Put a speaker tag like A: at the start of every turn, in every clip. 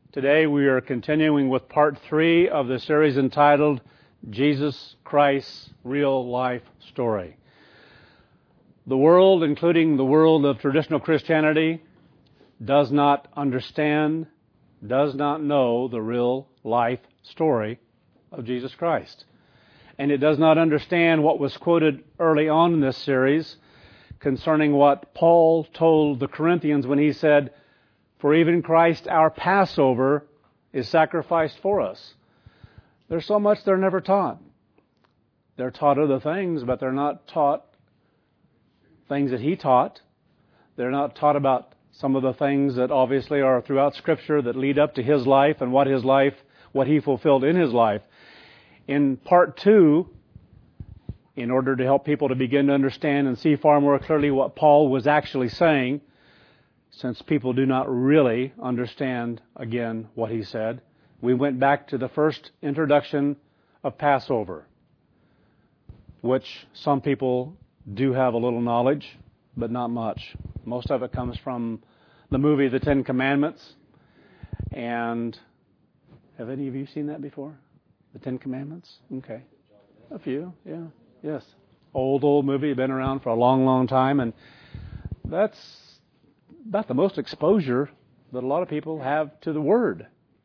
A: Today we are continuing with part 3 of the series entitled Jesus Christ's Real Life Story. The world, including the world of traditional Christianity, does not understand, does not know the real life story of Jesus Christ. And it does not understand what was quoted early on in this series concerning what Paul told the Corinthians when he said, "For even Christ our Passover is sacrificed for us." There's so much they're never taught. They're taught other things, but they're not taught things that he taught. They're not taught about some of the things that obviously are throughout Scripture that lead up to his life and what he fulfilled in his life. In part 2, in order to help people to begin to understand and see far more clearly what Paul was actually saying, since people do not really understand, again, what he said, we went back to the first introduction of Passover, which some people do have a little knowledge, but not much. Most of it comes from the movie The Ten Commandments. And have any of you seen that before? The Ten Commandments? Okay. A few, yeah. Yes. Old movie, been around for a long, long time, and that's about the most exposure that a lot of people have to the Word.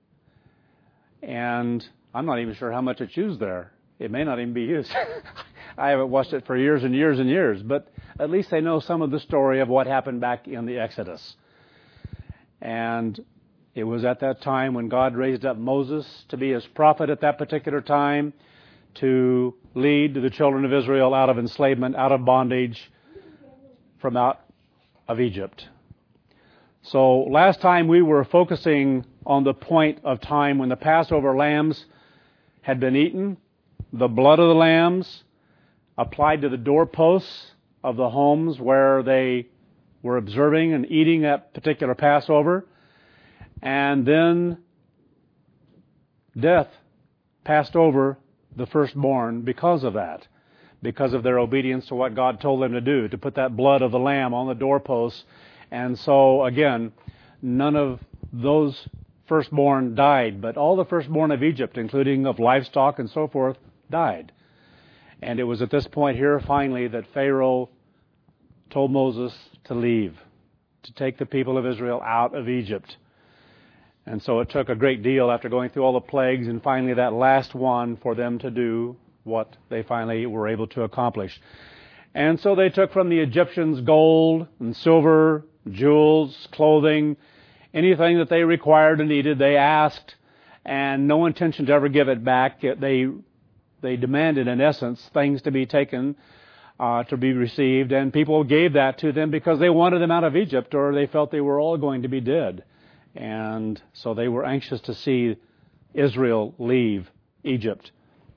A: And I'm not even sure how much it's used there. It may not even be used. I haven't watched it for years and years and years, but at least they know some of the story of what happened back in the Exodus. And it was at that time when God raised up Moses to be his prophet at that particular time, to lead the children of Israel out of enslavement, out of bondage, from out of Egypt. So last time we were focusing on the point of time when the Passover lambs had been eaten, the blood of the lambs applied to the doorposts of the homes where they were observing and eating that particular Passover, and then death passed over the firstborn because of that, because of their obedience to what God told them to do, to put that blood of the lamb on the doorposts. And so, again, none of those firstborn died, but all the firstborn of Egypt, including of livestock and so forth, died. And it was at this point here, finally, that Pharaoh told Moses to leave, to take the people of Israel out of Egypt. And so it took a great deal after going through all the plagues and finally that last one for them to do what they finally were able to accomplish. And so they took from the Egyptians gold and silver, jewels, clothing, anything that they required and needed, they asked, and no intention to ever give it back. They demanded, in essence, things to be taken, to be received, and people gave that to them because they wanted them out of Egypt, or they felt they were all going to be dead. And so they were anxious to see Israel leave Egypt.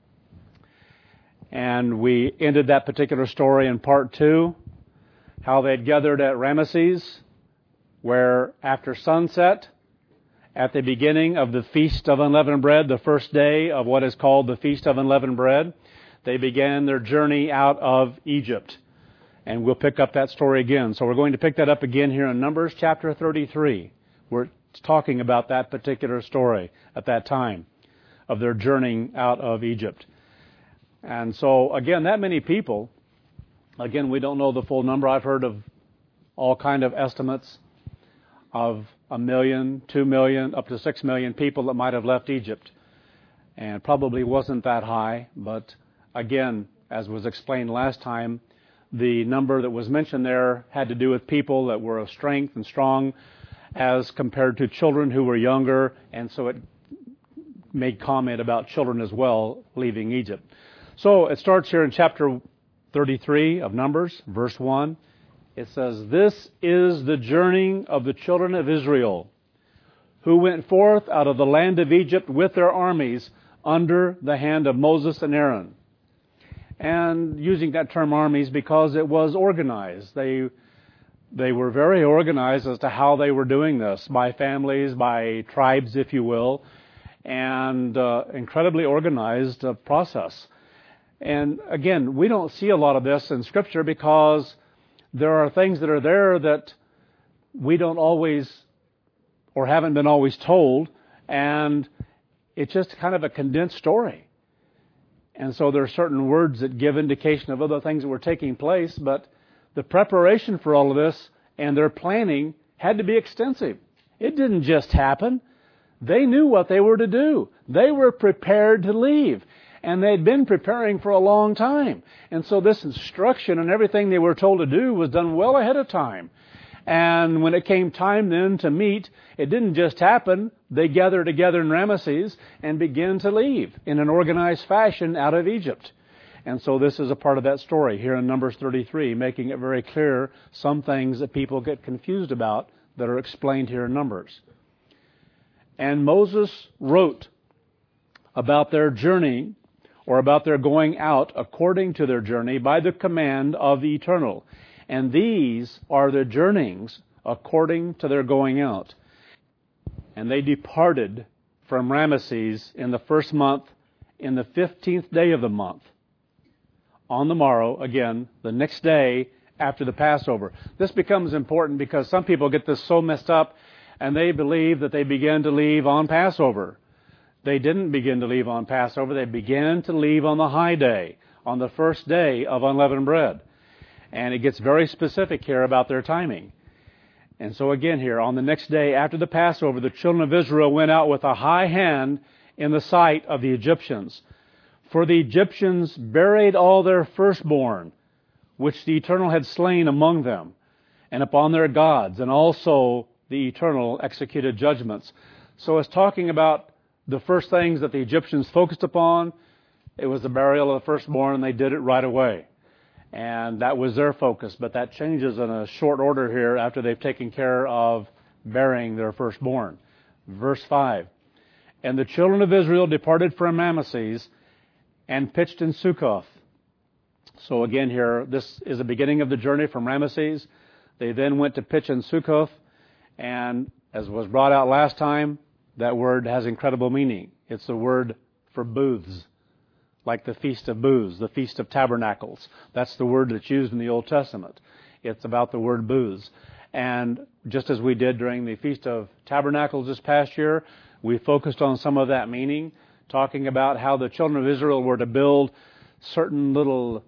A: And we ended that particular story in part 2, how they had gathered at Ramesses, where after sunset, at the beginning of the Feast of Unleavened Bread, the first day of what is called the Feast of Unleavened Bread, they began their journey out of Egypt. And we'll pick up that story again. So we're going to pick that up again here in Numbers chapter 33. We're talking about that particular story at that time of their journeying out of Egypt. And so, again, that many people, again, we don't know the full number. I've heard of all kind of estimates of 1 million, 2 million, up to 6 million people that might have left Egypt. And it probably wasn't that high, but again, as was explained last time, the number that was mentioned there had to do with people that were of strength and strong as compared to children who were younger, and so it made comment about children as well leaving Egypt. So it starts here in chapter 33 of Numbers, verse 1. It says, "This is the journey of the children of Israel, who went forth out of the land of Egypt with their armies under the hand of Moses and Aaron." And using that term armies because it was organized. They were very organized as to how they were doing this, by families, by tribes, if you will, and incredibly organized process. And again, we don't see a lot of this in Scripture because there are things that are there that we don't always or haven't been always told, And it's just kind of a condensed story. And so there are certain words that give indication of other things that were taking place, but the preparation for all of this and their planning had to be extensive. It didn't just happen. They knew what they were to do. They were prepared to leave. And they'd been preparing for a long time. And so this instruction and everything they were told to do was done well ahead of time. And when it came time then to meet, it didn't just happen. They gathered together in Ramesses and began to leave in an organized fashion out of Egypt. And so this is a part of that story here in Numbers 33, making it very clear some things that people get confused about that are explained here in Numbers. And Moses wrote about their journey, or about their going out according to their journey by the command of the Eternal. And these are the journeyings according to their going out. And they departed from Ramesses in the first month, in the 15th day of the month, on the morrow, again, the next day after the Passover. This becomes important because some people get this so messed up, and they believe that they began to leave on Passover. They didn't begin to leave on Passover. They began to leave on the high day, on the first day of unleavened bread. And it gets very specific here about their timing. And so again here, on the next day after the Passover, the children of Israel went out with a high hand in the sight of the Egyptians. For the Egyptians buried all their firstborn, which the Eternal had slain among them, and upon their gods, and also the Eternal executed judgments. So it's talking about the first things that the Egyptians focused upon. It was the burial of the firstborn, and they did it right away. And that was their focus, but that changes in a short order here after they've taken care of burying their firstborn. Verse 5, And the children of Israel departed from Ramesses and pitched in Succoth. So again here, this is the beginning of the journey from Ramesses. They then went to pitch in Succoth, and as was brought out last time, that word has incredible meaning. It's the word for booths, like the Feast of Booths, the Feast of Tabernacles. That's the word that's used in the Old Testament. It's about the word booths. And just as we did during the Feast of Tabernacles this past year, we focused on some of that meaning, talking about how the children of Israel were to build certain little,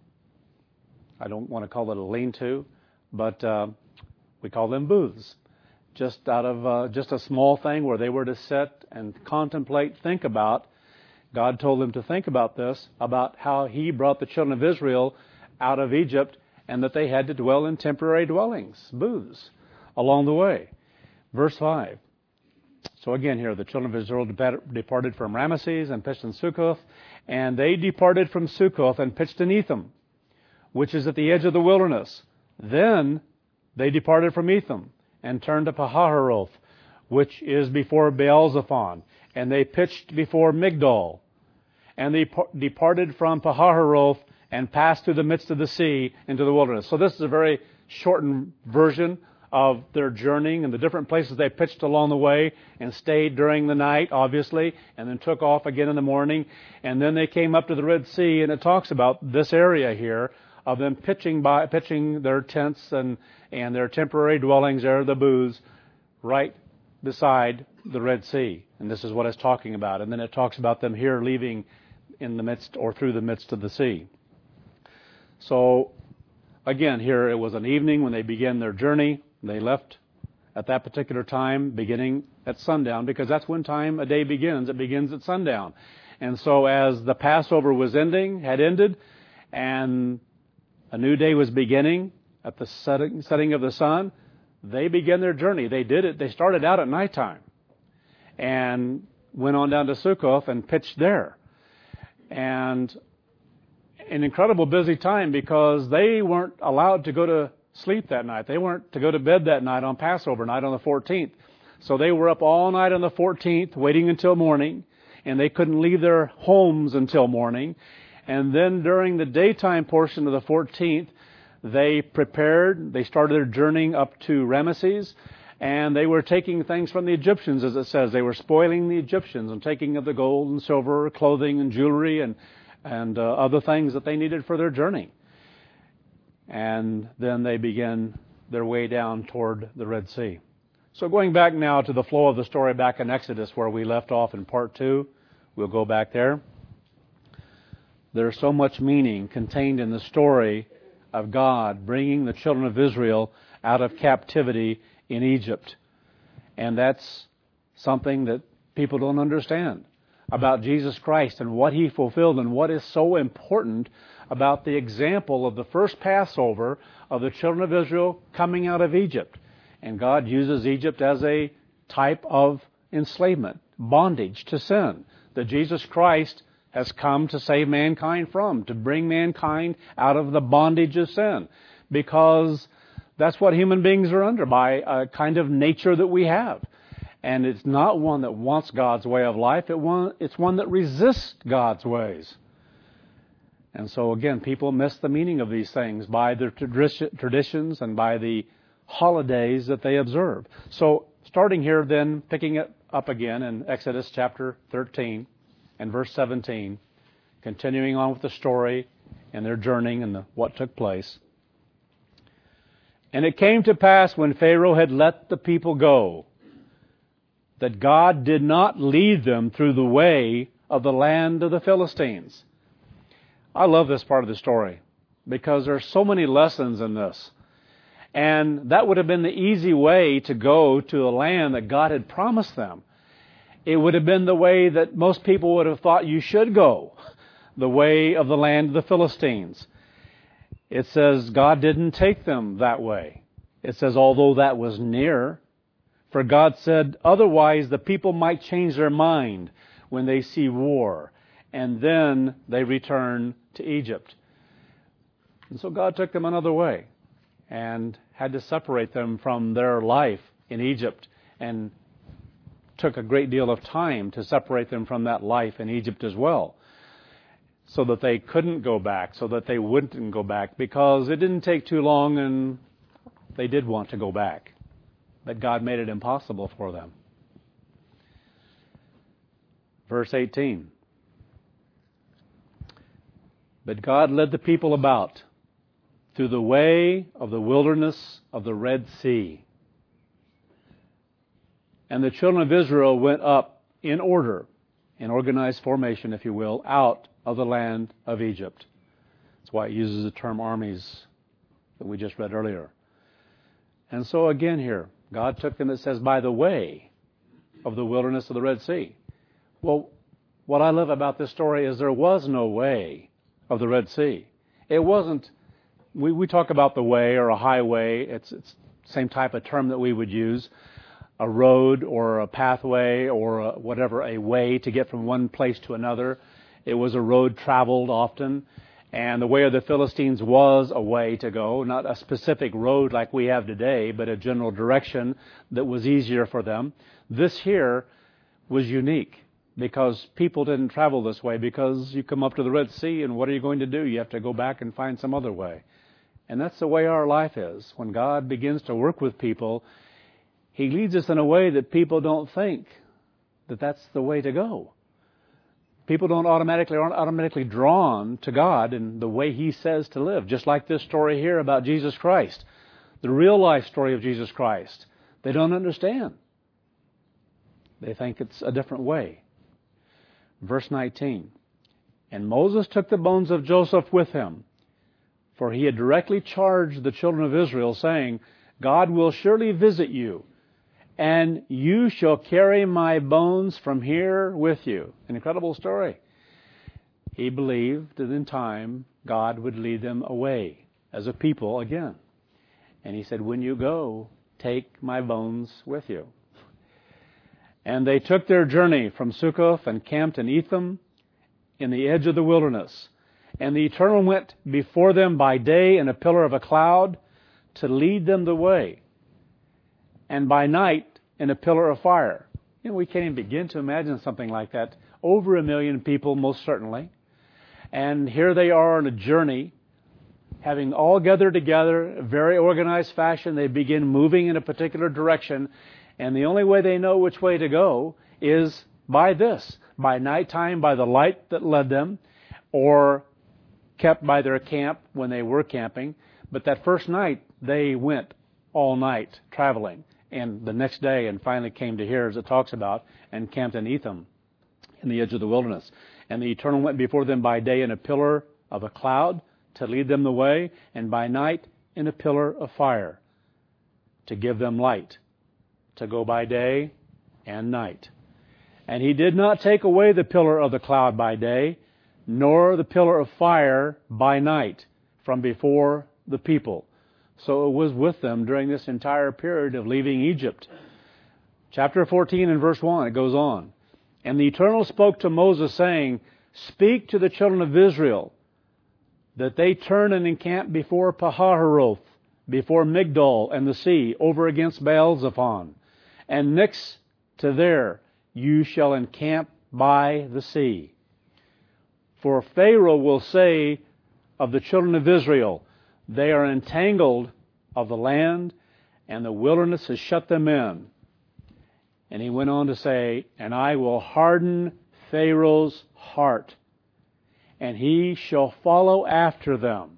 A: I don't want to call it a lean-to, but we call them booths. Just out of just a small thing where they were to sit and contemplate, think about. God told them to think about this, about how He brought the children of Israel out of Egypt and that they had to dwell in temporary dwellings, booths, along the way. Verse 5. So again here, the children of Israel departed from Ramesses and pitched in Succoth, and they departed from Succoth and pitched in Etham, which is at the edge of the wilderness. Then they departed from Etham and turned to Pahahiroth, which is before Baal-zephon, and they pitched before Migdol. And they departed from Pahahiroth and passed through the midst of the sea into the wilderness. So this is a very shortened version of their journeying and the different places they pitched along the way and stayed during the night, obviously, and then took off again in the morning. And then they came up to the Red Sea, and it talks about this area here of them pitching their tents and their temporary dwellings there, the booths, right beside the Red Sea. And this is what it's talking about. And then it talks about them here leaving in the midst or through the midst of the sea. So, again, here it was an evening when they began their journey. They left at that particular time, beginning at sundown, because that's when time a day begins. It begins at sundown. And so as the Passover had ended, and a new day was beginning at the setting of the sun, they began their journey. They did it. They started out at nighttime and went on down to Succoth and pitched there. And an incredible busy time because they weren't allowed to go to sleep that night. They weren't to go to bed that night on Passover night on the 14th. So they were up all night on the 14th waiting until morning, and they couldn't leave their homes until morning. And then during the daytime portion of the 14th, they started their journey up to Ramesses, and they were taking things from the Egyptians, as it says. They were spoiling the Egyptians and taking of the gold and silver, clothing and jewelry and other things that they needed for their journey. And then they began their way down toward the Red Sea. So going back now to the flow of the story back in Exodus where we left off in part 2, we'll go back there. There's so much meaning contained in the story of God bringing the children of Israel out of captivity in Egypt. And that's something that people don't understand about Jesus Christ and what He fulfilled and what is so important about the example of the first Passover of the children of Israel coming out of Egypt. And God uses Egypt as a type of enslavement, bondage to sin, that Jesus Christ has come to save mankind from, to bring mankind out of the bondage of sin. Because that's what human beings are under by a kind of nature that we have. And it's not one that wants God's way of life. It's one that resists God's ways. And so again, people miss the meaning of these things by their traditions and by the holidays that they observe. So starting here then, picking it up again in Exodus chapter 13 and verse 17, continuing on with the story and their journeying and what took place. And it came to pass when Pharaoh had let the people go, that God did not lead them through the way of the land of the Philistines. I love this part of the story because there's so many lessons in this. And that would have been the easy way to go to a land that God had promised them. It would have been the way that most people would have thought you should go, the way of the land of the Philistines. It says God didn't take them that way. It says, although that was near, for God said, otherwise the people might change their mind when they see war, and then they return to Egypt. And so God took them another way and had to separate them from their life in Egypt, and took a great deal of time to separate them from that life in Egypt as well, so that they couldn't go back, so that they wouldn't go back, because it didn't take too long and they did want to go back. But God made it impossible for them. Verse 18. But God led the people about through the way of the wilderness of the Red Sea. And the children of Israel went up in order, in organized formation, if you will, out of the land of Egypt. That's why it uses the term armies that we just read earlier. And so again here, God took them, it says, by the way of the wilderness of the Red Sea. Well, what I love about this story is there was no way of the Red Sea. It wasn't, we talk about the way or a highway. It's the same type of term that we would use. A road or a pathway or a way to get from one place to another. It was a road traveled often. And the way of the Philistines was a way to go, not a specific road like we have today, but a general direction that was easier for them. This here was unique because people didn't travel this way, because you come up to the Red Sea and what are you going to do? You have to go back and find some other way. And that's the way our life is. When God begins to work with people, He leads us in a way that people don't think that that's the way to go. People aren't automatically drawn to God and the way He says to live. Just like this story here about Jesus Christ. The real life story of Jesus Christ. They don't understand. They think it's a different way. Verse 19. And Moses took the bones of Joseph with him, for he had directly charged the children of Israel, saying, God will surely visit you, and you shall carry my bones from here with you. An incredible story. He believed that in time God would lead them away as a people again. And He said, when you go, take my bones with you. And they took their journey from Succoth and camped in Etham in the edge of the wilderness. And the Eternal went before them by day in a pillar of a cloud to lead them the way, and by night in a pillar of fire. You know, we can't even begin to imagine something like that. Over 1 million people, most certainly. And here they are on a journey, having all gathered together in a very organized fashion. They begin moving in a particular direction, and the only way they know which way to go is by this. By nighttime, by the light that led them, or kept by their camp when they were camping. But that first night, they went all night traveling. and the next day and finally came to here, as it talks about, and camped in Etham, in the edge of the wilderness. And the Eternal went before them by day in a pillar of a cloud to lead them the way, and by night in a pillar of fire to give them light, to go by day and night. And he did not take away the pillar of the cloud by day, nor the pillar of fire by night from before the people. So it was with them during this entire period of leaving Egypt. Chapter 14 and verse 1, it goes on. And the Eternal spoke to Moses, saying, Speak to the children of Israel, that they turn and encamp before Pahahiroth, before Migdol and the sea, over against Baal-zephon. And next to there you shall encamp by the sea. For Pharaoh will say of the children of Israel, They are entangled of the land, and the wilderness has shut them in. And he went on to say, And I will harden Pharaoh's heart, and he shall follow after them.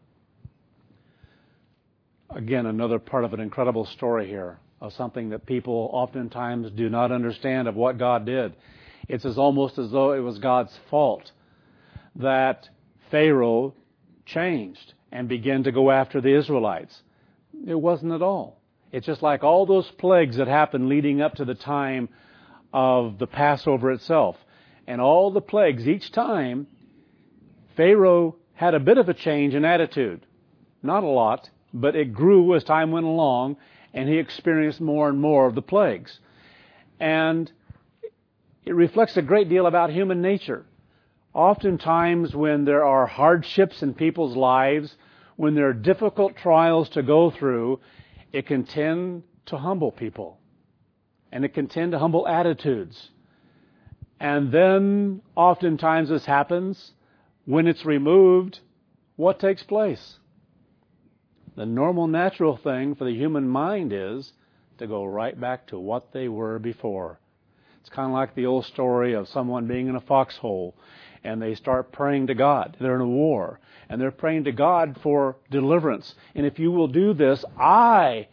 A: Again, another part of an incredible story here, of something that people oftentimes do not understand of what God did. It's almost as though it was God's fault that Pharaoh changed and began to go after the Israelites. It wasn't at all. It's just like all those plagues that happened leading up to the time of the Passover itself. And all the plagues, each time, Pharaoh had a bit of a change in attitude. Not a lot, but it grew as time went along, and he experienced more and more of the plagues. And it reflects a great deal about human nature. Oftentimes when there are hardships in people's lives, when there are difficult trials to go through, it can tend to humble people. And it can tend to humble attitudes. And then, oftentimes this happens, when it's removed, what takes place? The normal, natural thing for the human mind is to go right back to what they were before. It's kind of like the old story of someone being in a foxhole, and they start praying to God. They're in a war, and they're praying to God for deliverance. And if you will do this, I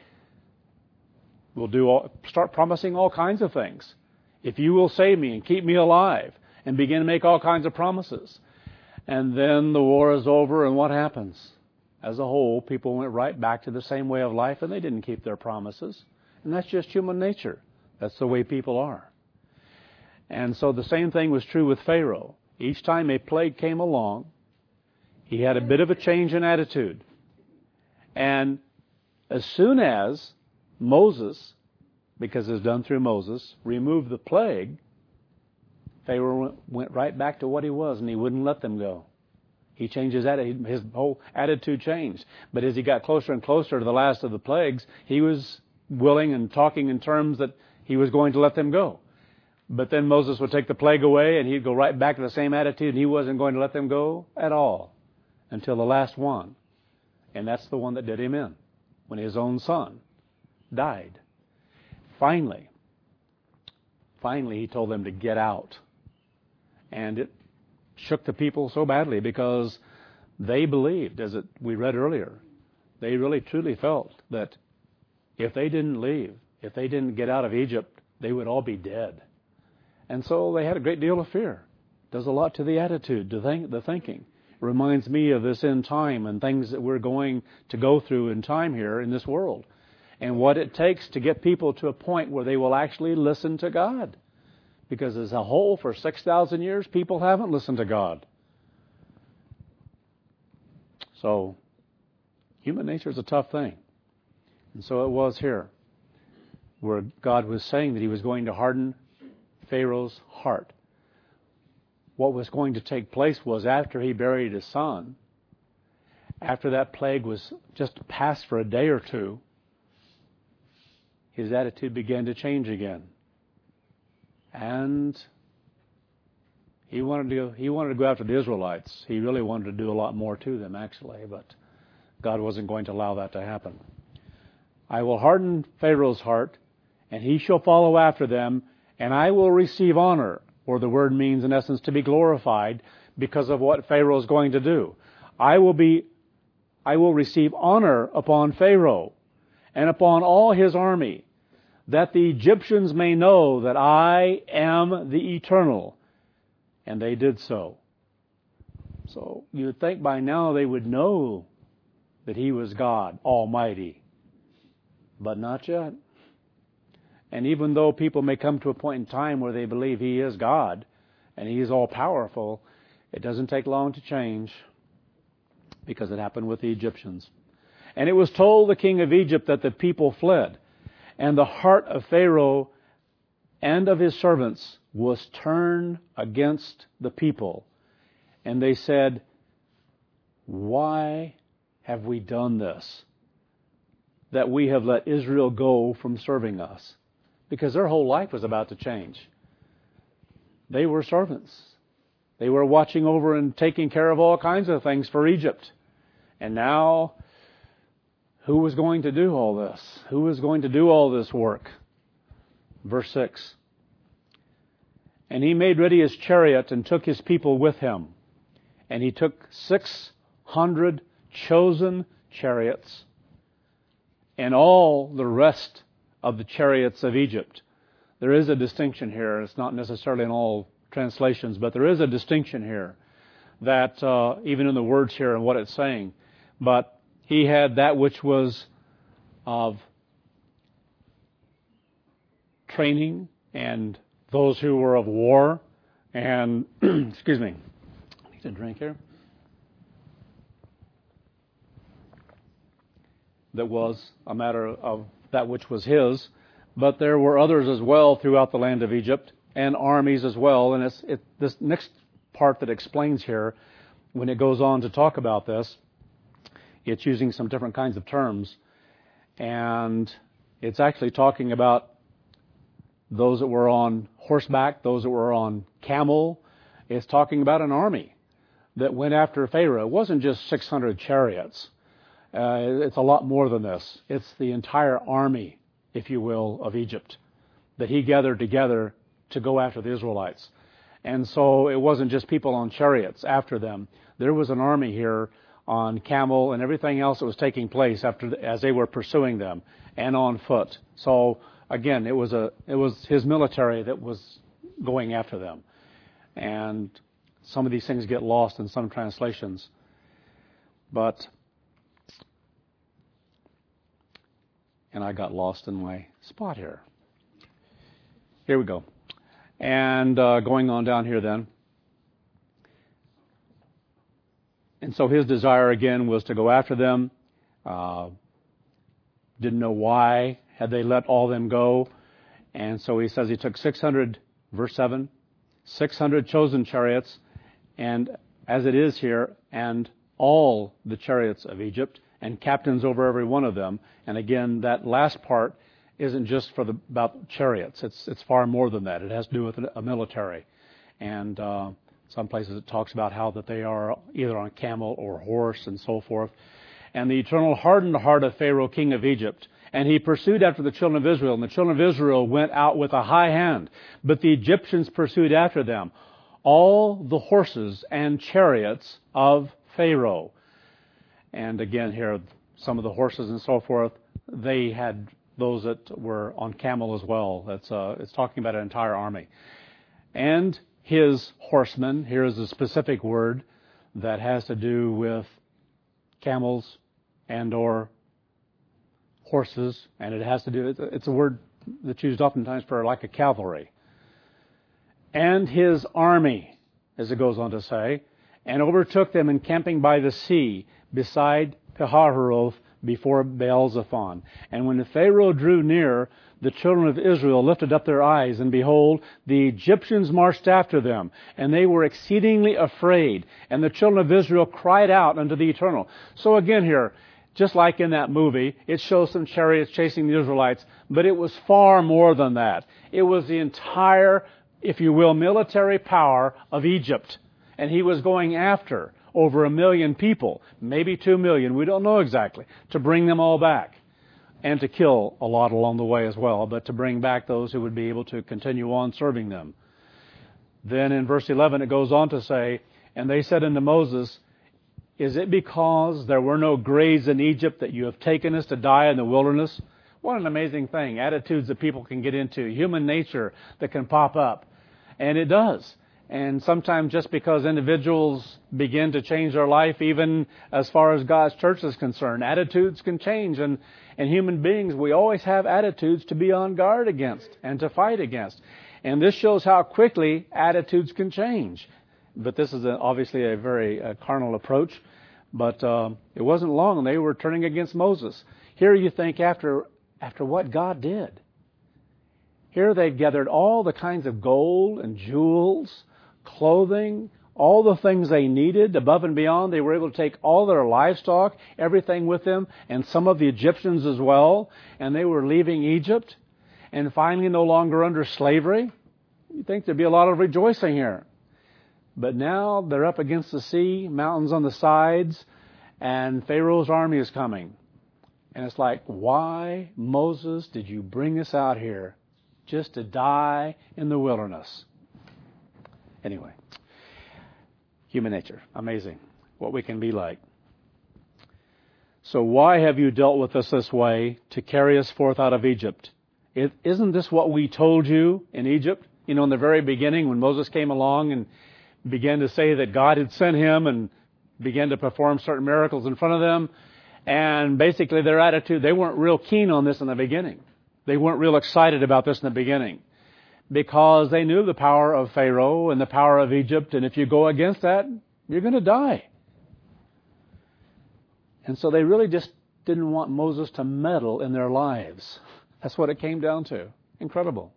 A: will start promising all kinds of things. If you will save me and keep me alive, and begin to make all kinds of promises. And then the war is over, and what happens? As a whole, people went right back to the same way of life, and they didn't keep their promises. And that's just human nature. That's the way people are. And so the same thing was true with Pharaoh. Each time a plague came along, he had a bit of a change in attitude. And as soon as Moses, because it's done through Moses, removed the plague, Pharaoh went right back to what he was, and he wouldn't let them go. He changed his attitude. His whole attitude changed. But as he got closer and closer to the last of the plagues, he was willing and talking in terms that he was going to let them go. But then Moses would take the plague away, and he'd go right back to the same attitude, and he wasn't going to let them go at all until the last one. And that's the one that did him in, when his own son died. Finally, he told them to get out. And it shook the people so badly because they believed, as we read earlier, they really truly felt that if they didn't leave, if they didn't get out of Egypt, they would all be dead. And so they had a great deal of fear. It does a lot to the attitude, to the thinking. It reminds me of this end time and things that we're going to go through in time here in this world. And what it takes to get people to a point where they will actually listen to God. Because as a whole, for 6,000 years, people haven't listened to God. So, human nature is a tough thing. And so it was here, where God was saying that He was going to harden Pharaoh's heart. What was going to take place was after he buried his son, after that plague was just passed for a day or two, his attitude began to change again. And he wanted to go after the Israelites. He really wanted to do a lot more to them, actually, but God wasn't going to allow that to happen. I will harden Pharaoh's heart, and he shall follow after them, and I will receive honor, or the word means, in essence, to be glorified because of what Pharaoh is going to do. I will receive honor upon Pharaoh and upon all his army. that the Egyptians may know that I am the Eternal. And they did so. So you would think by now they would know that He was God Almighty. But not yet. And even though people may come to a point in time where they believe He is God and He is all-powerful, it doesn't take long to change, because it happened with the Egyptians. And it was told the king of Egypt that the people fled, and the heart of Pharaoh and of his servants was turned against the people. And they said, "Why have we done this, that we have let Israel go from serving us?" Because their whole life was about to change. They were servants. They were watching over and taking care of all kinds of things for Egypt. And now, who was going to do all this? Who was going to do all this work? Verse 6. And he made ready his chariot and took his people with him. And he took 600 chosen chariots and all the rest of the chariots of Egypt. There is a distinction here. It's not necessarily in all translations, but there is a distinction here that even in the words here and what it's saying. But he had that which was of training and those who were of war and, excuse me, I need a drink here. That was a matter of that which was his, but there were others as well throughout the land of Egypt, and armies as well. And it's this next part that explains here, when it goes on to talk about this, it's using some different kinds of terms, and it's actually talking about those that were on horseback, those that were on camel. It's talking about an army that went after Pharaoh. It wasn't just 600 chariots. It's a lot more than this. It's the entire army, if you will, of Egypt that he gathered together to go after the Israelites. And so it wasn't just people on chariots after them. There was an army here on camel and everything else that was taking place as they were pursuing them, and on foot. So again, it was his military that was going after them. And some of these things get lost in some translations. And I got lost in my spot here. Here we go. And going on down here then. And so his desire again was to go after them. Didn't know why had they let all them go. And so he says he took 600, verse 7, 600 chosen chariots, and as it is here, and all the chariots of Egypt, and captains over every one of them. And again, that last part isn't just about chariots. It's far more than that. It has to do with a military. And some places it talks about how that they are either on camel or horse and so forth. And the Eternal hardened the heart of Pharaoh, king of Egypt. And he pursued after the children of Israel. And the children of Israel went out with a high hand. But the Egyptians pursued after them. All the horses and chariots of Pharaoh. And again here, some of the horses and so forth, they had those that were on camel as well. It's talking about an entire army. And his horsemen, here is a specific word that has to do with camels and or horses, and it has to do, it's a word that's used oftentimes for like a cavalry. And his army, as it goes on to say, and overtook them encamping by the sea beside Pihahiroth before Baal-zephon. And when the Pharaoh drew near, the children of Israel lifted up their eyes, and behold, the Egyptians marched after them, and they were exceedingly afraid. And the children of Israel cried out unto the Eternal. So again here, just like in that movie, it shows some chariots chasing the Israelites, but it was far more than that. It was the entire, if you will, military power of Egypt. And he was going after over 1 million people, maybe 2 million, we don't know exactly, to bring them all back. And to kill a lot along the way as well, but to bring back those who would be able to continue on serving them. Then in verse 11 it goes on to say, and they said unto Moses, is it because there were no graves in Egypt that you have taken us to die in the wilderness? What an amazing thing. Attitudes that people can get into. Human nature that can pop up. And it does. And sometimes just because individuals begin to change their life, even as far as God's church is concerned, attitudes can change. And human beings, we always have attitudes to be on guard against and to fight against. And this shows how quickly attitudes can change. But this is obviously a very carnal approach. But it wasn't long, they were turning against Moses. Here you think after what God did. Here they gathered all the kinds of gold and jewels, clothing, all the things they needed above and beyond. They were able to take all their livestock, everything with them, and some of the Egyptians as well. And they were leaving Egypt and finally no longer under slavery. You'd think there'd be a lot of rejoicing here. But now they're up against the sea, mountains on the sides, and Pharaoh's army is coming. And it's like, why, Moses, did you bring us out here just to die in the wilderness? Anyway, human nature, amazing what we can be like. So why have you dealt with us this way to carry us forth out of Egypt? Isn't this what we told you in Egypt? You know, in the very beginning when Moses came along and began to say that God had sent him and began to perform certain miracles in front of them. And basically their attitude, they weren't real keen on this in the beginning. They weren't real excited about this in the beginning because they knew the power of Pharaoh and the power of Egypt. And if you go against that, you're going to die. And so they really just didn't want Moses to meddle in their lives. That's what it came down to. Incredible.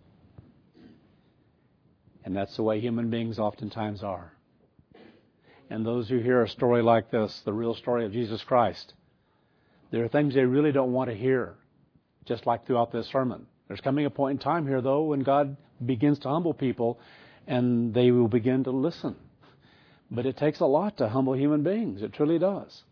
A: And that's the way human beings oftentimes are. And those who hear a story like this, the real story of Jesus Christ, there are things they really don't want to hear, just like throughout this sermon. There's coming a point in time here, though, when God begins to humble people, and they will begin to listen. But it takes a lot to humble human beings. It truly does.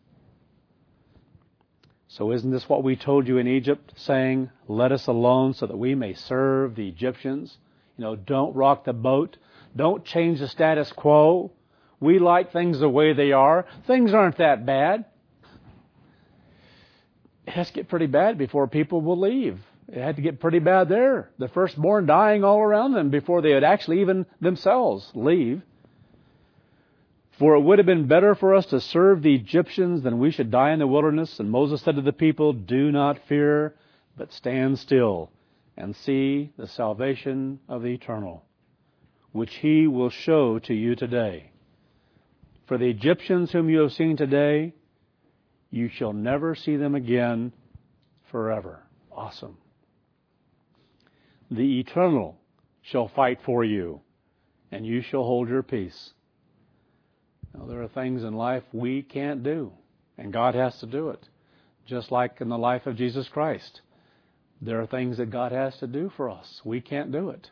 A: So isn't this what we told you in Egypt, saying, let us alone so that we may serve the Egyptians? You know, don't rock the boat. Don't change the status quo. We like things the way they are. Things aren't that bad. It has to get pretty bad before people will leave. It had to get pretty bad there. The firstborn dying all around them before they would actually even themselves leave. For it would have been better for us to serve the Egyptians than we should die in the wilderness. And Moses said to the people, do not fear, but stand still and see the salvation of the Eternal, which he will show to you today. For the Egyptians whom you have seen today, you shall never see them again forever. Awesome. The Eternal shall fight for you, and you shall hold your peace. Now, there are things in life we can't do, and God has to do it. Just like in the life of Jesus Christ. There are things that God has to do for us. We can't do it.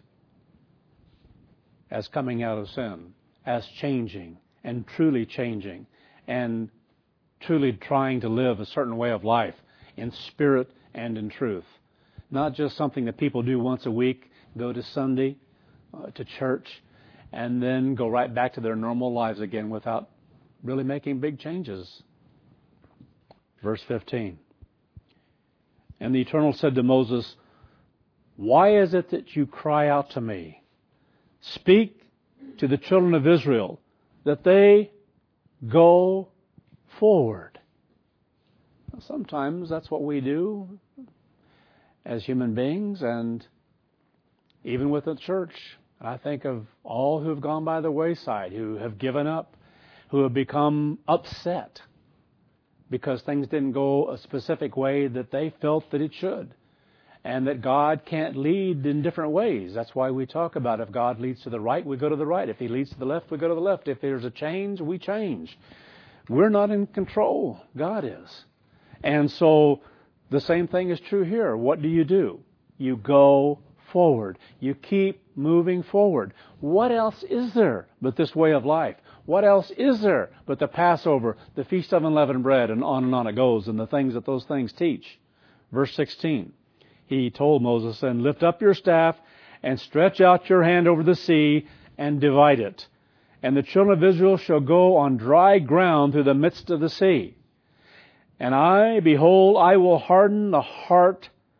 A: As coming out of sin, as changing, and truly changing, and truly trying to live a certain way of life in spirit and in truth. Not just something that people do once a week, go to Sunday, to church, and then go right back to their normal lives again without really making big changes. Verse 15. And the Eternal said to Moses, why is it that you cry out to me? Speak to the children of Israel that they go forward. Sometimes that's what we do as human beings, and even with the church. I think of all who have gone by the wayside, who have given up, who have become upset because things didn't go a specific way that they felt that it should, and that God can't lead in different ways. That's why we talk about if God leads to the right, we go to the right. If he leads to the left, we go to the left. If there's a change, we change. We're not in control. God is. And so the same thing is true here. What do? You go forward. You keep moving forward. What else is there but this way of life? What else is there but the Passover, the Feast of Unleavened Bread, and on it goes, and the things that those things teach? Verse 16, he told Moses, and lift up your staff and stretch out your hand over the sea and divide it. And the children of Israel shall go on dry ground through the midst of the sea. And I, behold, I will harden the heart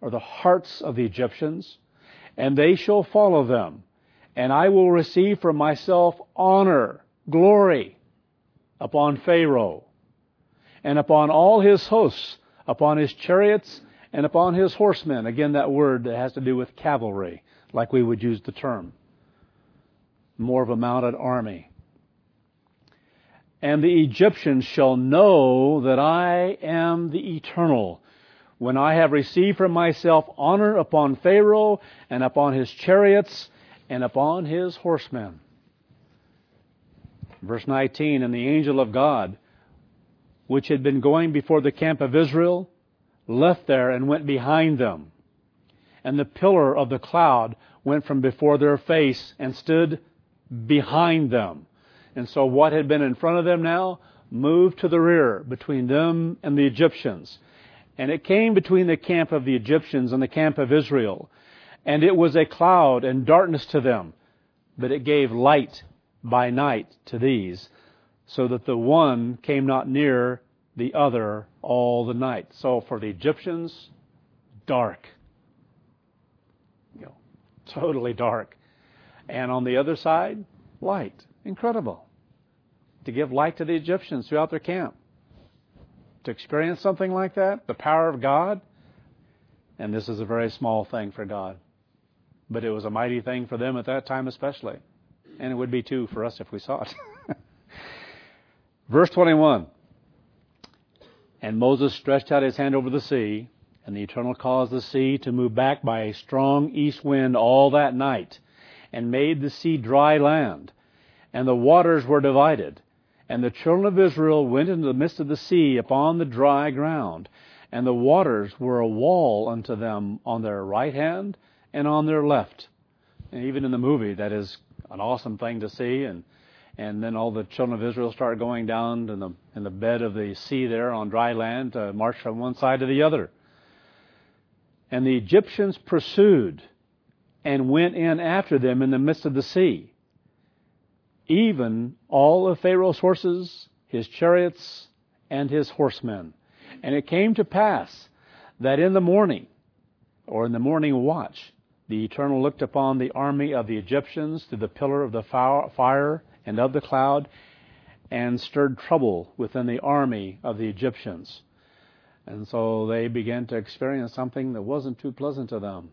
A: or the hearts of the Egyptians, and they shall follow them. And I will receive for myself honor, glory, upon Pharaoh, and upon all his hosts, upon his chariots, and upon his horsemen. Again, that word that has to do with cavalry, like we would use the term. More of a mounted army. And the Egyptians shall know that I am the Eternal, when I have received from myself honor upon Pharaoh, and upon his chariots, and upon his horsemen. Verse 19, and the angel of God, which had been going before the camp of Israel, left there and went behind them. And the pillar of the cloud went from before their face and stood behind them. And so what had been in front of them now moved to the rear between them and the Egyptians. And it came between the camp of the Egyptians and the camp of Israel. And it was a cloud and darkness to them, but it gave light by night to these, so that the one came not near the other all the night. So for the Egyptians, dark. Totally dark. And on the other side, light. Incredible. To give light to the Egyptians throughout their camp. To experience something like that, the power of God. And this is a very small thing for God. But it was a mighty thing for them at that time especially. And it would be too for us if we saw it. Verse 21. And Moses stretched out his hand over the sea, and the Eternal caused the sea to move back by a strong east wind all that night, and made the sea dry land, and the waters were divided. And the children of Israel went into the midst of the sea upon the dry ground, and the waters were a wall unto them on their right hand and on their left. And even in the movie, that is an awesome thing to see. And then all the children of Israel start going down in the bed of the sea there on dry land to march from one side to the other. And the Egyptians pursued and went in after them in the midst of the sea, even all of Pharaoh's horses, his chariots, and his horsemen. And it came to pass that in the morning, or in the morning watch, the Eternal looked upon the army of the Egyptians through the pillar of the fire and of the cloud, and stirred trouble within the army of the Egyptians. And so they began to experience something that wasn't too pleasant to them.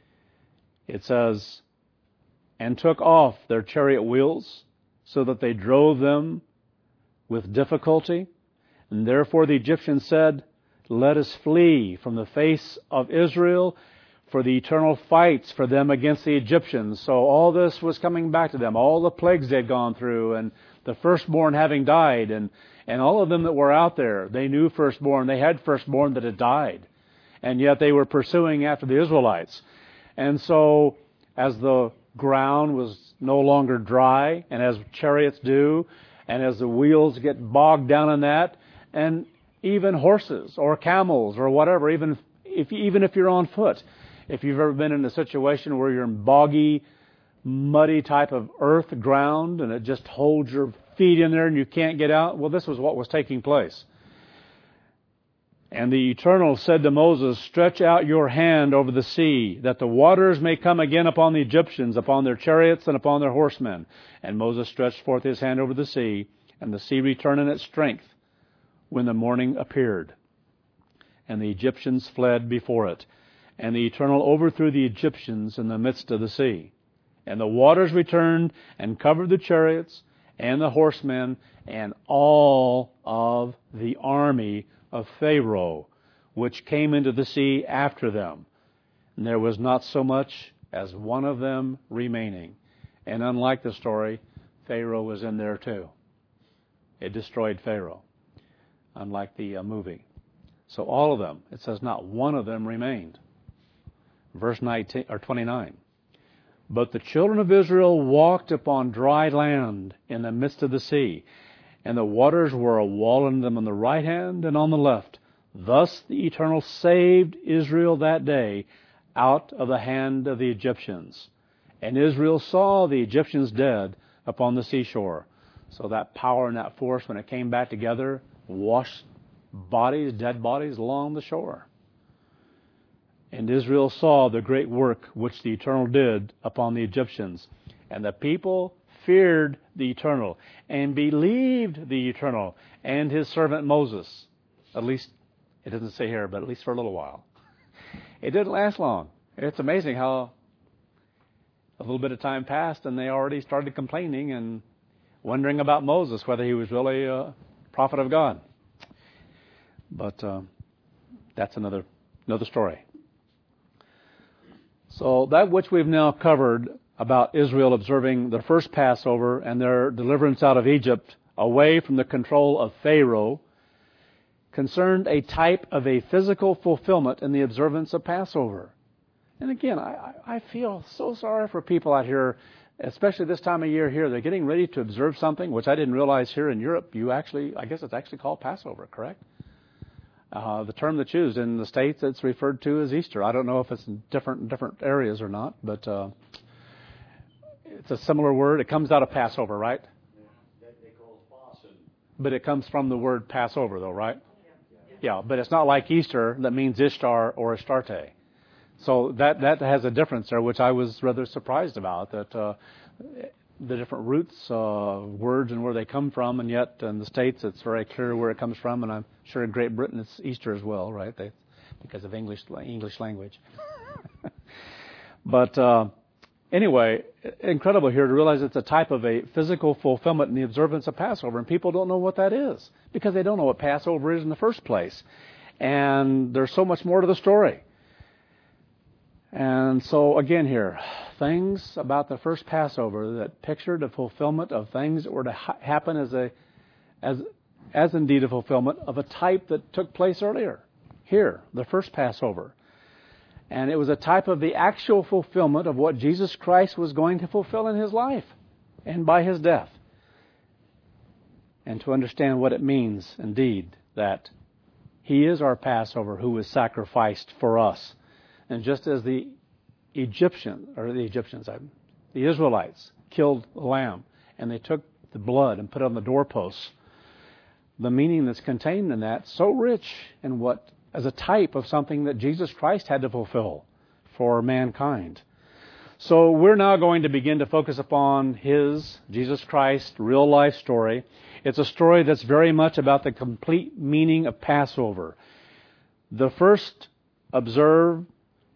A: It says, and took off their chariot wheels, so that they drove them with difficulty. And therefore the Egyptians said, let us flee from the face of Israel, for the Eternal fights for them against the Egyptians. So all this was coming back to them, all the plagues they'd gone through, and the firstborn having died, and all of them that were out there. They knew firstborn, they had firstborn that had died, and yet they were pursuing after the Israelites. And so as the ground was no longer dry, and as chariots do, and as the wheels get bogged down in that, and even horses or camels or whatever, even if you're on foot, if you've ever been in a situation where you're in boggy, muddy type of earth ground and it just holds your feet in there and you can't get out, well, this was what was taking place. And the Eternal said to Moses, stretch out your hand over the sea, that the waters may come again upon the Egyptians, upon their chariots and upon their horsemen. And Moses stretched forth his hand over the sea, and the sea returned in its strength when the morning appeared. And the Egyptians fled before it. And the Eternal overthrew the Egyptians in the midst of the sea. And the waters returned and covered the chariots and the horsemen and all of the army of Pharaoh, which came into the sea after them. And there was not so much as one of them remaining. And unlike the story, Pharaoh was in there too. It destroyed Pharaoh, unlike the movie. So all of them, it says not one of them remained. Verse 19 or 29. But the children of Israel walked upon dry land in the midst of the sea, and the waters were a wall unto them on the right hand and on the left. Thus the Eternal saved Israel that day out of the hand of the Egyptians. And Israel saw the Egyptians dead upon the seashore. So that power and that force, when it came back together, washed bodies, dead bodies along the shore. And Israel saw the great work which the Eternal did upon the Egyptians. And the people feared the Eternal and believed the Eternal and his servant Moses. At least, it doesn't say here, but at least for a little while. It didn't last long. It's amazing how a little bit of time passed and they already started complaining and wondering about Moses, whether he was really a prophet of God. But that's another story. So that which we've now covered about Israel observing the first Passover and their deliverance out of Egypt away from the control of Pharaoh concerned a type of a physical fulfillment in the observance of Passover. And again, I feel so sorry for people out here, especially this time of year here. They're getting ready to observe something, which I didn't realize here in Europe. I guess it's actually called Passover, correct? The term that's used in the States, it's referred to as Easter. I don't know if it's in different areas or not, but it's a similar word. It comes out of Passover, right?
B: Yeah, they call it Passover.
A: But it comes from the word Passover, though, right? Yeah, but it's not like Easter that means Ishtar or Astarte. So that has a difference there, which I was rather surprised about, that the different roots, words, and where they come from, and yet in the States it's very clear where it comes from, and I'm sure in Great Britain it's Easter as well, right? Because of English language. But anyway, incredible here to realize it's a type of a physical fulfillment in the observance of Passover, and people don't know what that is because they don't know what Passover is in the first place. And there's so much more to the story. And so again here, things about the first Passover that pictured a fulfillment of things that were to happen as indeed a fulfillment of a type that took place earlier. Here, the first Passover. And it was a type of the actual fulfillment of what Jesus Christ was going to fulfill in his life and by his death. And to understand what it means, indeed, that he is our Passover who was sacrificed for us. And just as the Israelites killed a lamb and they took the blood and put it on the doorposts, the meaning that's contained in that so rich in what as a type of something that Jesus Christ had to fulfill for mankind. So we're now going to begin to focus upon his, Jesus Christ, real life story. It's a story that's very much about the complete meaning of Passover. The first observance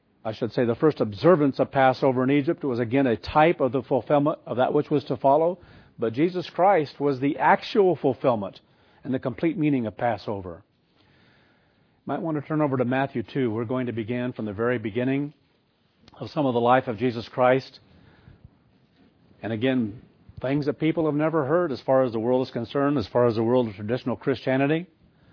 A: of Passover in Egypt was again a type of the fulfillment of that which was to follow. But Jesus Christ was the actual fulfillment and the complete meaning of Passover. You might want to turn over to Matthew 2. We're going to begin from the very beginning of some of the life of Jesus Christ. And again, things that people have never heard as far as the world is concerned, as far as the world of traditional Christianity.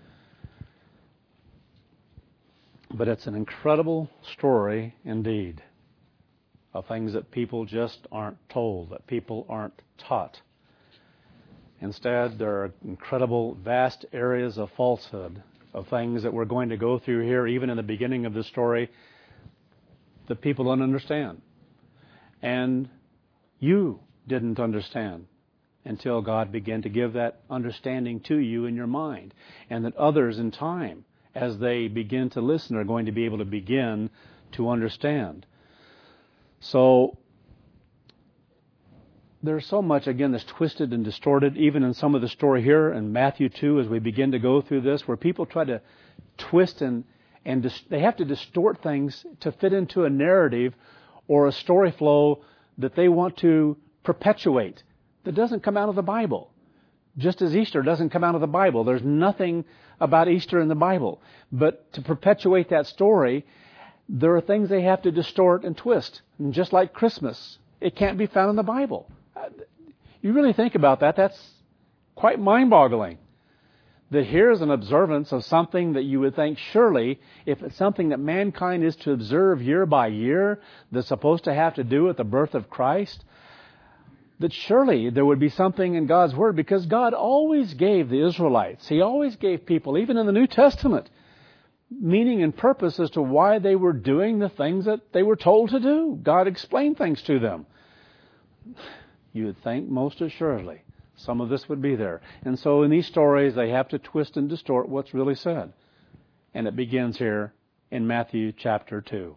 A: But it's an incredible story indeed of things that people just aren't told, that people aren't taught. Instead, there are incredible, vast areas of falsehood, of things that we're going to go through here, even in the beginning of the story, that people don't understand. And you didn't understand until God began to give that understanding to you in your mind, and that others in time, as they begin to listen, are going to be able to begin to understand. So there's so much, again, that's twisted and distorted, even in some of the story here in Matthew 2, as we begin to go through this, where people try to twist and they have to distort things to fit into a narrative or a story flow that they want to perpetuate that doesn't come out of the Bible. Just as Easter doesn't come out of the Bible. There's nothing about Easter in the Bible. But to perpetuate that story, there are things they have to distort and twist. And just like Christmas, it can't be found in the Bible. You really think about that, that's quite mind-boggling. That here's an observance of something that you would think, surely, if it's something that mankind is to observe year by year, that's supposed to have to do with the birth of Christ, that surely there would be something in God's Word, because God always gave the Israelites, He always gave people, even in the New Testament, meaning and purpose as to why they were doing the things that they were told to do. God explained things to them. You would think most assuredly some of this would be there. And so in these stories, they have to twist and distort what's really said. And it begins here in Matthew chapter 2.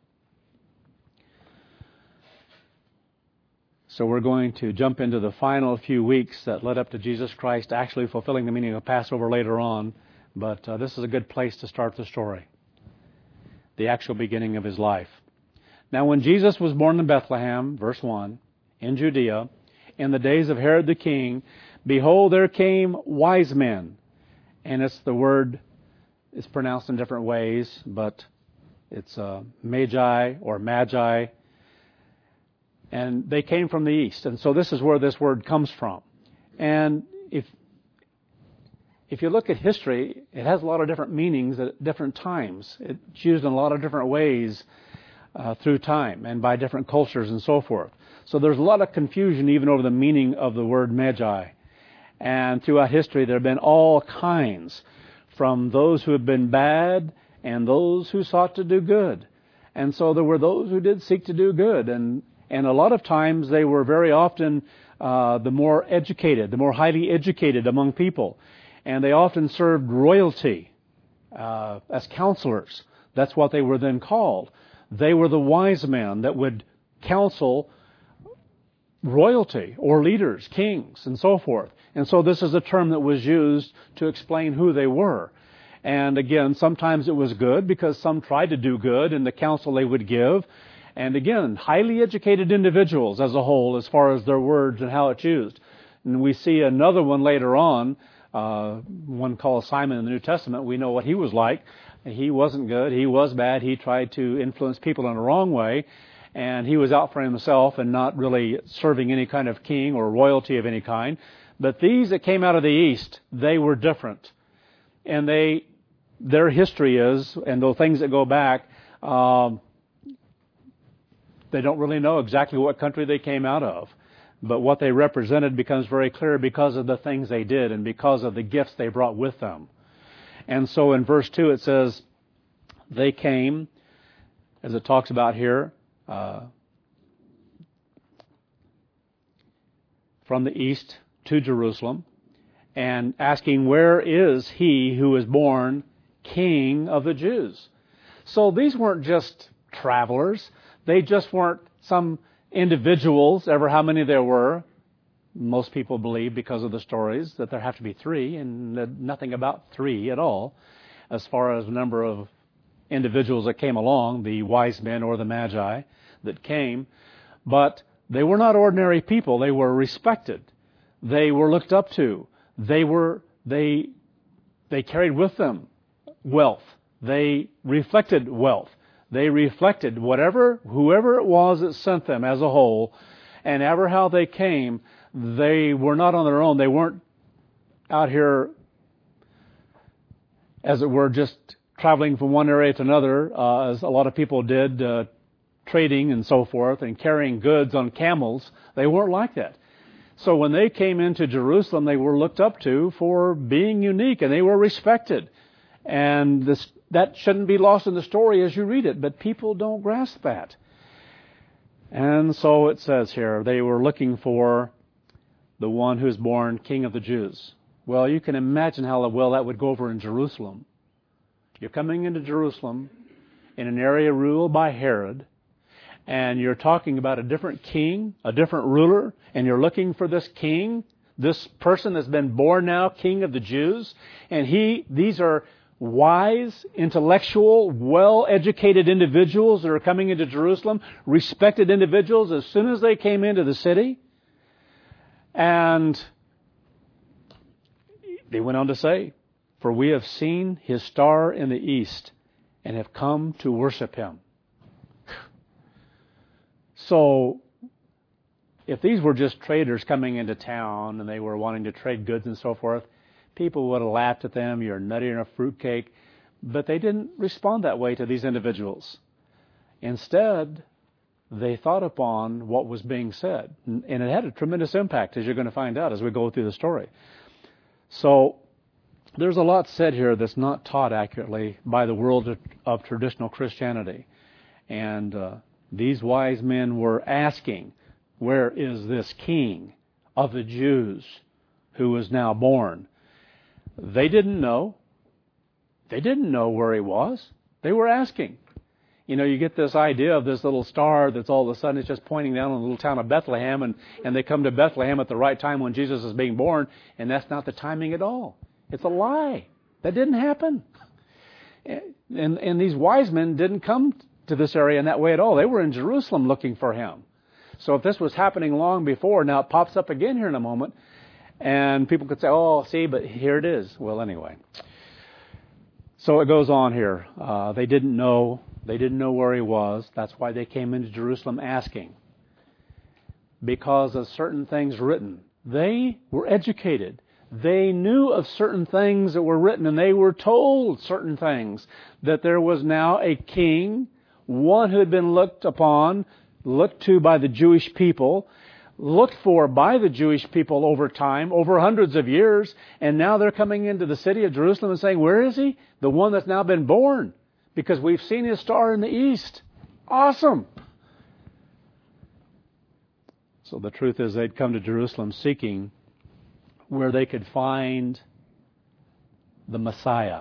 A: So we're going to jump into the final few weeks that led up to Jesus Christ actually fulfilling the meaning of Passover later on, but this is a good place to start the story, the actual beginning of his life. Now when Jesus was born in Bethlehem, verse 1, in Judea, in the days of Herod the king, behold, there came wise men. And it's the word, it's pronounced in different ways, but it's magi or magi. And they came from the east. And so this is where this word comes from. And if you look at history, it has a lot of different meanings at different times. It's used in a lot of different ways through time and by different cultures and so forth. So there's a lot of confusion even over the meaning of the word magi. And throughout history, there have been all kinds, from those who have been bad and those who sought to do good. And so there were those who did seek to do good. And a lot of times they were very often the more educated, the more highly educated among people. And they often served royalty as counselors. That's what they were then called. They were the wise men that would counsel royalty or leaders, kings, and so forth. And so this is a term that was used to explain who they were. And again, sometimes it was good because some tried to do good in the counsel they would give. And again, highly educated individuals as a whole as far as their words and how it's used. And we see another one later on, one called Simon in the New Testament. We know what he was like. He wasn't good. He was bad. He tried to influence people in a wrong way. And he was out for himself and not really serving any kind of king or royalty of any kind. But these that came out of the east, they were different. And their history is, and the things that go back, they don't really know exactly what country they came out of. But what they represented becomes very clear because of the things they did and because of the gifts they brought with them. And so in verse 2 it says, they came, as it talks about here, from the east to Jerusalem, and asking, where is he who is born King of the Jews? So these weren't just travelers. They just weren't some individuals, ever how many there were. Most people believe, because of the stories, that there have to be three, and nothing about three at all as far as the number of individuals that came along, the wise men or the magi that came. But they were not ordinary people. They were respected. They were looked up to. They carried with them wealth. They reflected wealth. They reflected whoever it was that sent them as a whole, and ever how they came, they were not on their own. They weren't out here, as it were, just traveling from one area to another, as a lot of people did, trading and so forth, and carrying goods on camels. They weren't like that. So when they came into Jerusalem, they were looked up to for being unique, and they were respected. And that shouldn't be lost in the story as you read it, but people don't grasp that. And so it says here, they were looking for the one who is born King of the Jews. Well, you can imagine how well that would go over in Jerusalem. You're coming into Jerusalem in an area ruled by Herod, and you're talking about a different king, a different ruler, and you're looking for this king, this person that's been born now, King of the Jews, and these are wise, intellectual, well-educated individuals that are coming into Jerusalem, respected individuals as soon as they came into the city. And they went on to say, for we have seen his star in the east and have come to worship him. So, if these were just traders coming into town and they were wanting to trade goods and so forth, people would have laughed at them, you're nuttier than a fruitcake. But they didn't respond that way to these individuals. Instead, they thought upon what was being said. And it had a tremendous impact, as you're going to find out as we go through the story. So, there's a lot said here that's not taught accurately by the world of traditional Christianity. And these wise men were asking, where is this King of the Jews who is now born? They didn't know. They didn't know where he was. They were asking. You know, you get this idea of this little star that's all of a sudden it's just pointing down on the little town of Bethlehem, and they come to Bethlehem at the right time when Jesus is being born, and that's not the timing at all. It's a lie. That didn't happen. And these wise men didn't come to this area in that way at all. They were in Jerusalem looking for him. So if this was happening long before, now it pops up again here in a moment, and people could say, oh, see, but here it is. Well, anyway. So it goes on here. They didn't know where he was. That's why they came into Jerusalem asking. Because of certain things written. They were educated. They knew of certain things that were written, and they were told certain things. That there was now a king, one who had been looked to by the Jewish people, looked for by the Jewish people over time, over hundreds of years, and now they're coming into the city of Jerusalem and saying, where is he? The one that's now been born. Because we've seen his star in the east. Awesome. So the truth is they'd come to Jerusalem seeking where they could find the Messiah,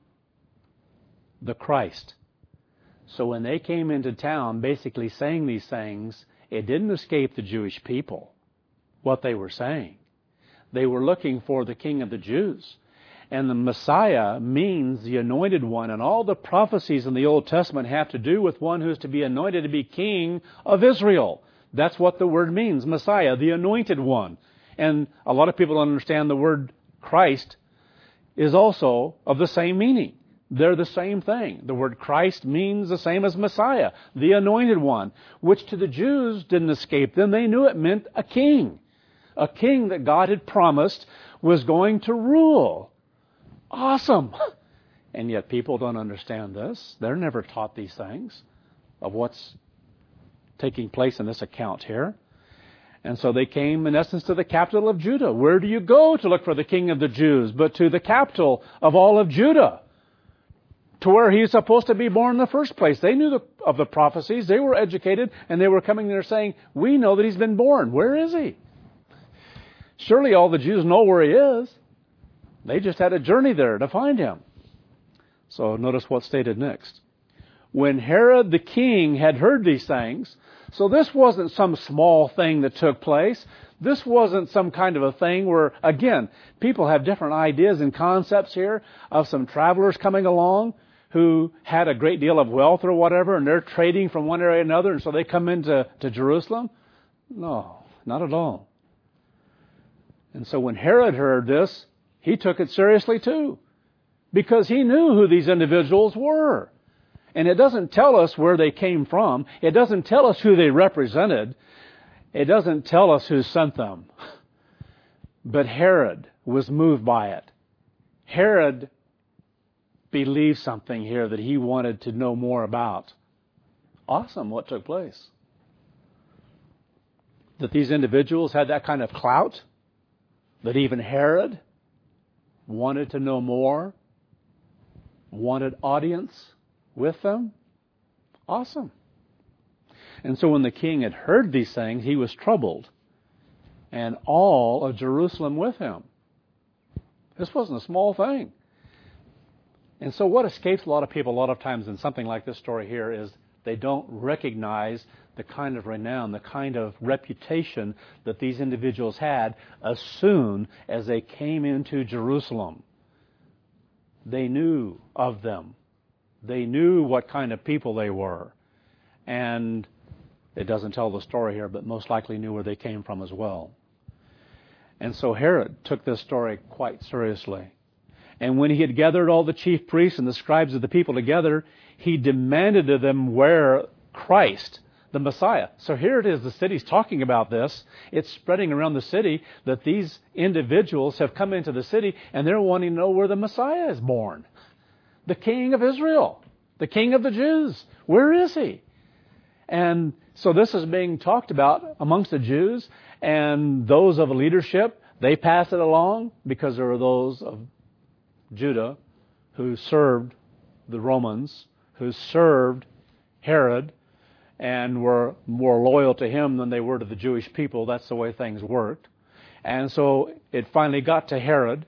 A: the Christ. So when they came into town basically saying these things, it didn't escape the Jewish people what they were saying. They were looking for the King of the Jews. And the Messiah means the anointed one. And all the prophecies in the Old Testament have to do with one who is to be anointed to be king of Israel. That's what the word means, Messiah, the anointed one. And a lot of people don't understand the word Christ is also of the same meaning. They're the same thing. The word Christ means the same as Messiah, the anointed one, which to the Jews didn't escape them. They knew it meant a king that God had promised was going to rule. Awesome. And yet people don't understand this. They're never taught these things of what's taking place in this account here. And so they came, in essence, to the capital of Judah. Where do you go to look for the King of the Jews? But to the capital of all of Judah, to where he's supposed to be born in the first place. They knew of the prophecies. They were educated, and they were coming there saying, we know that he's been born. Where is he? Surely all the Jews know where he is. They just had a journey there to find him. So notice what's stated next. When Herod the king had heard these things, so this wasn't some small thing that took place. This wasn't some kind of a thing where, again, people have different ideas and concepts here of some travelers coming along who had a great deal of wealth or whatever, and they're trading from one area to another, and so they come into Jerusalem. No, not at all. And so when Herod heard this, he took it seriously too, because he knew who these individuals were. And it doesn't tell us where they came from. It doesn't tell us who they represented. It doesn't tell us who sent them. But Herod was moved by it. Herod believed something here that he wanted to know more about. Awesome what took place. That these individuals had that kind of clout, that even Herod wanted to know more, wanted audience with them. Awesome. And so when the king had heard these things, he was troubled, and all of Jerusalem with him. This wasn't a small thing. And so what escapes a lot of people a lot of times in something like this story here is they don't recognize the kind of renown, the kind of reputation that these individuals had as soon as they came into Jerusalem. They knew of them. They knew what kind of people they were. And it doesn't tell the story here, but most likely knew where they came from as well. And so Herod took this story quite seriously. And when he had gathered all the chief priests and the scribes of the people together, he demanded of them where Christ, the Messiah. So here it is, the city's talking about this. It's spreading around the city that these individuals have come into the city and they're wanting to know where the Messiah is born. The King of Israel, the King of the Jews. Where is he? And so this is being talked about amongst the Jews, and those of leadership, they pass it along because there are those of Judah who served the Romans, who served Herod, and were more loyal to him than they were to the Jewish people. That's the way things worked. And so it finally got to Herod,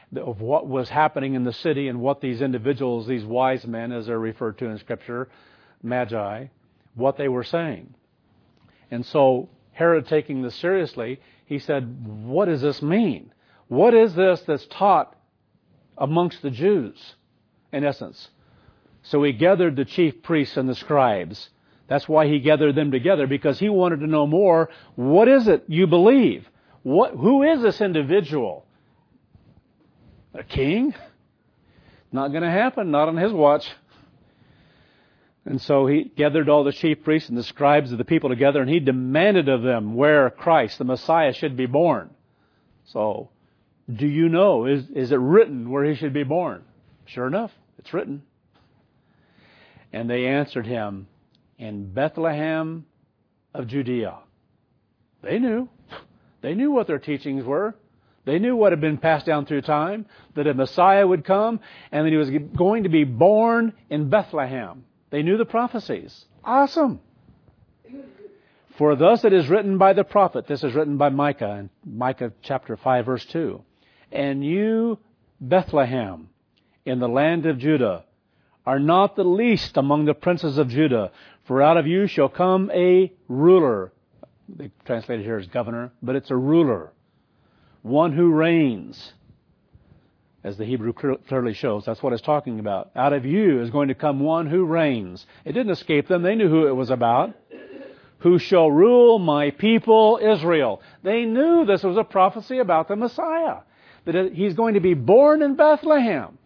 A: of what was happening in the city and what these individuals, these wise men, as they're referred to in Scripture, magi, what they were saying. And so Herod, taking this seriously, he said, what does this mean? What is this that's taught amongst the Jews, in essence? So he gathered the chief priests and the scribes. That's why he gathered them together, because he wanted to know more. What is it you believe? Who is this individual? A king? Not going to happen, not on his watch. And so he gathered all the chief priests and the scribes of the people together, and he demanded of them where Christ, the Messiah, should be born. So, do you know, is it written where he should be born? Sure enough, it's written. And they answered him, in Bethlehem of Judea. They knew. They knew what their teachings were. They knew what had been passed down through time, that a Messiah would come, and that he was going to be born in Bethlehem. They knew the prophecies. Awesome. For thus it is written by the prophet. This is written by Micah, in Micah chapter 5, verse 2. And you, Bethlehem, in the land of Judah, are not the least among the princes of Judah, for out of you shall come a ruler. They translate it here as governor, but it's a ruler. One who reigns. As the Hebrew clearly shows, that's what it's talking about. Out of you is going to come one who reigns. It didn't escape them. They knew who it was about. Who shall rule my people Israel. They knew this was a prophecy about the Messiah. That he's going to be born in Bethlehem.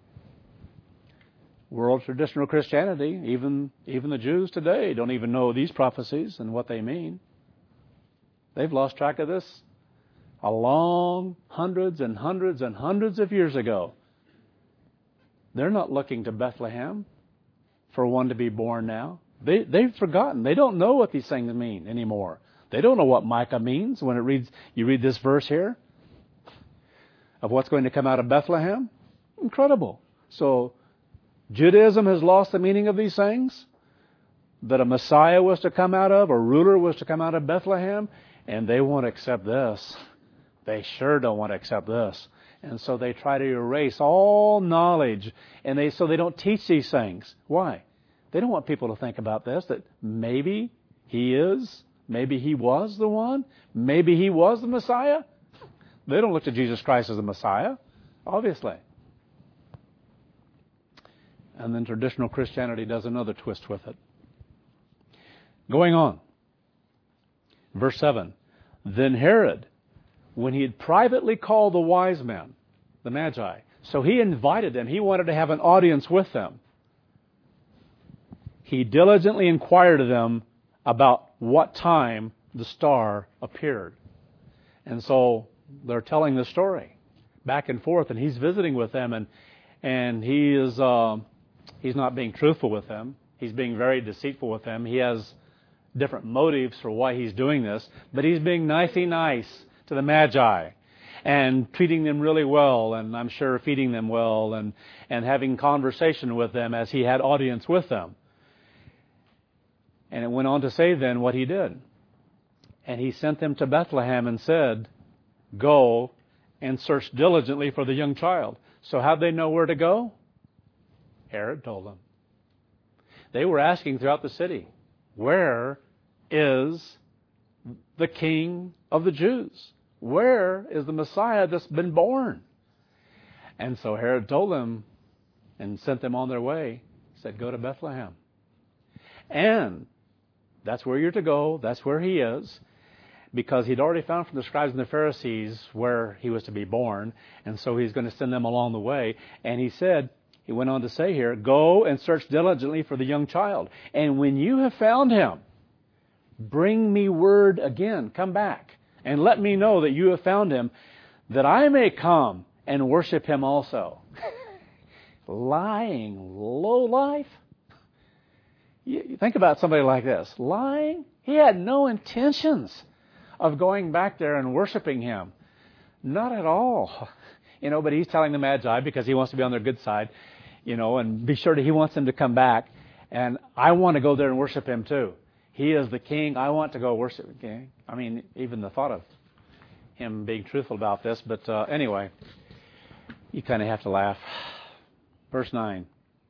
A: World traditional Christianity, even the Jews today, don't even know these prophecies and what they mean. They've lost track of this a long hundreds and hundreds and hundreds of years ago. They're not looking to Bethlehem for one to be born now. They've forgotten. They don't know what these things mean anymore. They don't know what Micah means when you read this verse here of what's going to come out of Bethlehem. Incredible. So Judaism has lost the meaning of these things, that a Messiah was to come out of, a ruler was to come out of Bethlehem, and they won't accept this. They sure don't want to accept this. And so they try to erase all knowledge, and so they don't teach these things. Why? They don't want people to think about this, that maybe he was the one, maybe he was the Messiah. They don't look to Jesus Christ as the Messiah, obviously. And then traditional Christianity does another twist with it. Going on. Verse 7. Then Herod, when he had privately called the wise men, the Magi, so he invited them, he wanted to have an audience with them. He diligently inquired of them about what time the star appeared. And so they're telling the story back and forth, and he's visiting with them, and he is he's not being truthful with them. He's being very deceitful with them. He has different motives for why he's doing this, but he's being nicey nice to the Magi and treating them really well, and I'm sure feeding them well, and having conversation with them as he had audience with them. And it went on to say then what he did. And he sent them to Bethlehem and said, go and search diligently for the young child. So how'd they know where to go? Herod told them. They were asking throughout the city, where is the King of the Jews? Where is the Messiah that's been born? And so Herod told them and sent them on their way. He said, go to Bethlehem. And that's where you're to go. That's where he is. Because he'd already found from the scribes and the Pharisees where he was to be born. And so he's going to send them along the way. And he went on to say here, go and search diligently for the young child. And when you have found him, bring me word again. Come back and let me know that you have found him, that I may come and worship him also. Lying low life. You think about somebody like this. Lying. He had no intentions of going back there and worshiping him. Not at all. But he's telling the Magi because he wants to be on their good side, and be sure that he wants them to come back. And I want to go there and worship him too. He is the king. I want to go worship the king. I mean, even the thought of him being truthful about this. But anyway, you kind of have to laugh. Verse 9.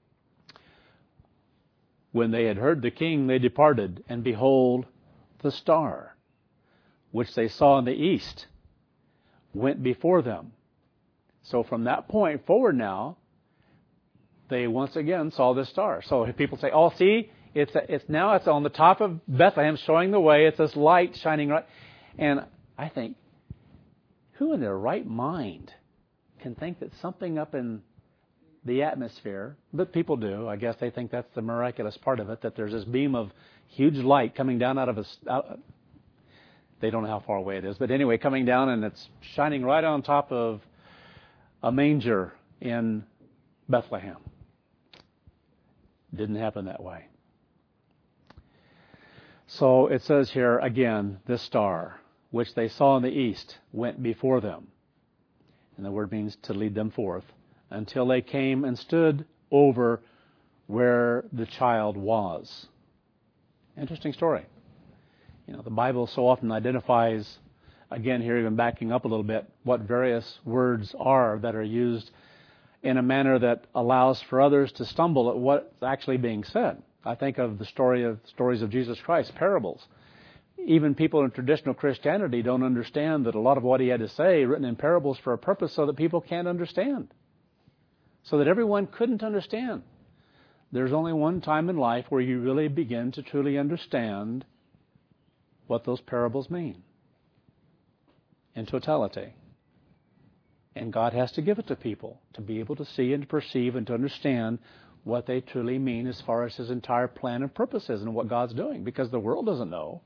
A: When they had heard the king, they departed, and behold, the star, which they saw in the east, went before them. So from that point forward now, they once again saw this star. So if people say, oh, see, it's on the top of Bethlehem showing the way. It's this light shining right. And I think, who in their right mind can think that something up in the atmosphere, but people do, I guess they think that's the miraculous part of it, that there's this beam of huge light coming down out of they don't know how far away it is, but anyway, coming down, and it's shining right on top of a manger in Bethlehem. Didn't happen that way. So it says here again, this star, which they saw in the east, went before them. And the word means to lead them forth, until they came and stood over where the child was. Interesting story. You know, the Bible so often identifies, again here even backing up a little bit, what various words are that are used in a manner that allows for others to stumble at what's actually being said. I think of the stories of Jesus Christ, parables. Even people in traditional Christianity don't understand that a lot of what he had to say written in parables for a purpose so that people can't understand. So that everyone couldn't understand. There's only one time in life where you really begin to truly understand what those parables mean in totality. And God has to give it to people to be able to see and to perceive and to understand what they truly mean as far as his entire plan and purpose is and what God's doing, because the world doesn't know.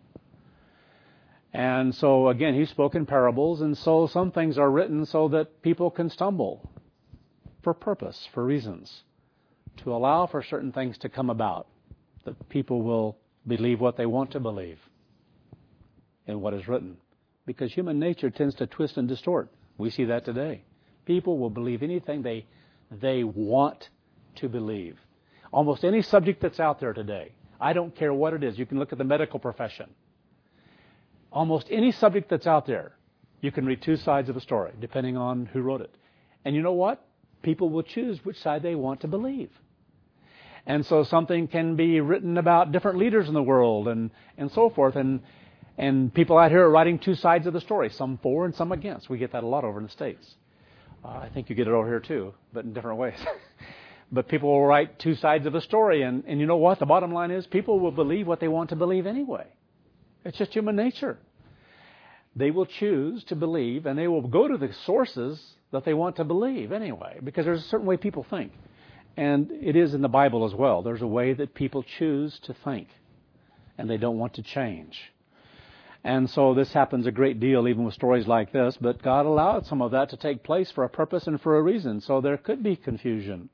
A: And so, again, he spoke in parables, and so some things are written so that people can stumble for purpose, for reasons, to allow for certain things to come about, that people will believe what they want to believe in what is written. Because human nature tends to twist and distort. We see that today. People will believe anything they want to believe. Almost any subject that's out there today, I don't care what it is. You can look at the medical profession. Almost any subject that's out there, you can read two sides of a story, depending on who wrote it. And you know what? People will choose which side they want to believe. And so something can be written about different leaders in the world and so forth. And people out here are writing two sides of the story, some for and some against. We get that a lot over in the States. I think you get it over here too, but in different ways. But people will write two sides of the story. And you know what? The bottom line is people will believe what they want to believe anyway. It's just human nature. They will choose to believe, and they will go to the sources that they want to believe anyway, because there's a certain way people think. And it is in the Bible as well. There's a way that people choose to think, and they don't want to change. And so this happens a great deal even with stories like this, but God allowed some of that to take place for a purpose and for a reason. So there could be confusion,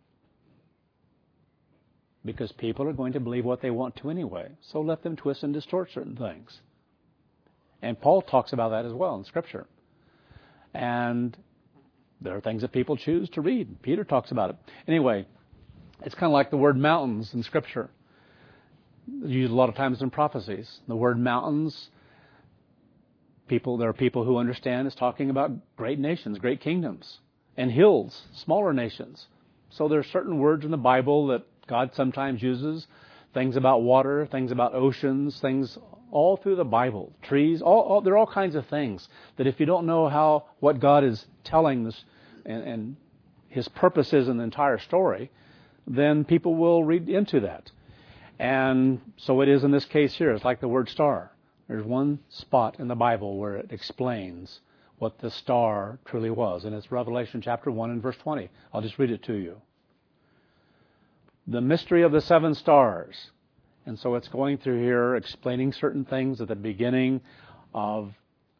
A: because people are going to believe what they want to anyway. So let them twist and distort certain things. And Paul talks about that as well in Scripture. And there are things that people choose to read. Peter talks about it. Anyway, it's kind of like the word mountains in Scripture. Used a lot of times in prophecies. The word mountains, there are people who understand is talking about great nations, great kingdoms, and hills, smaller nations. So there are certain words in the Bible that God sometimes uses, things about water, things about oceans, things all through the Bible, trees, there are all kinds of things that if you don't know what God is telling us and his purpose is in the entire story, then people will read into that. And so it is in this case here. It's like the word star. There's one spot in the Bible where it explains what the star truly was, and it's Revelation chapter 1 and verse 20. I'll just read it to you. The mystery of the seven stars. And so it's going through here explaining certain things at the beginning of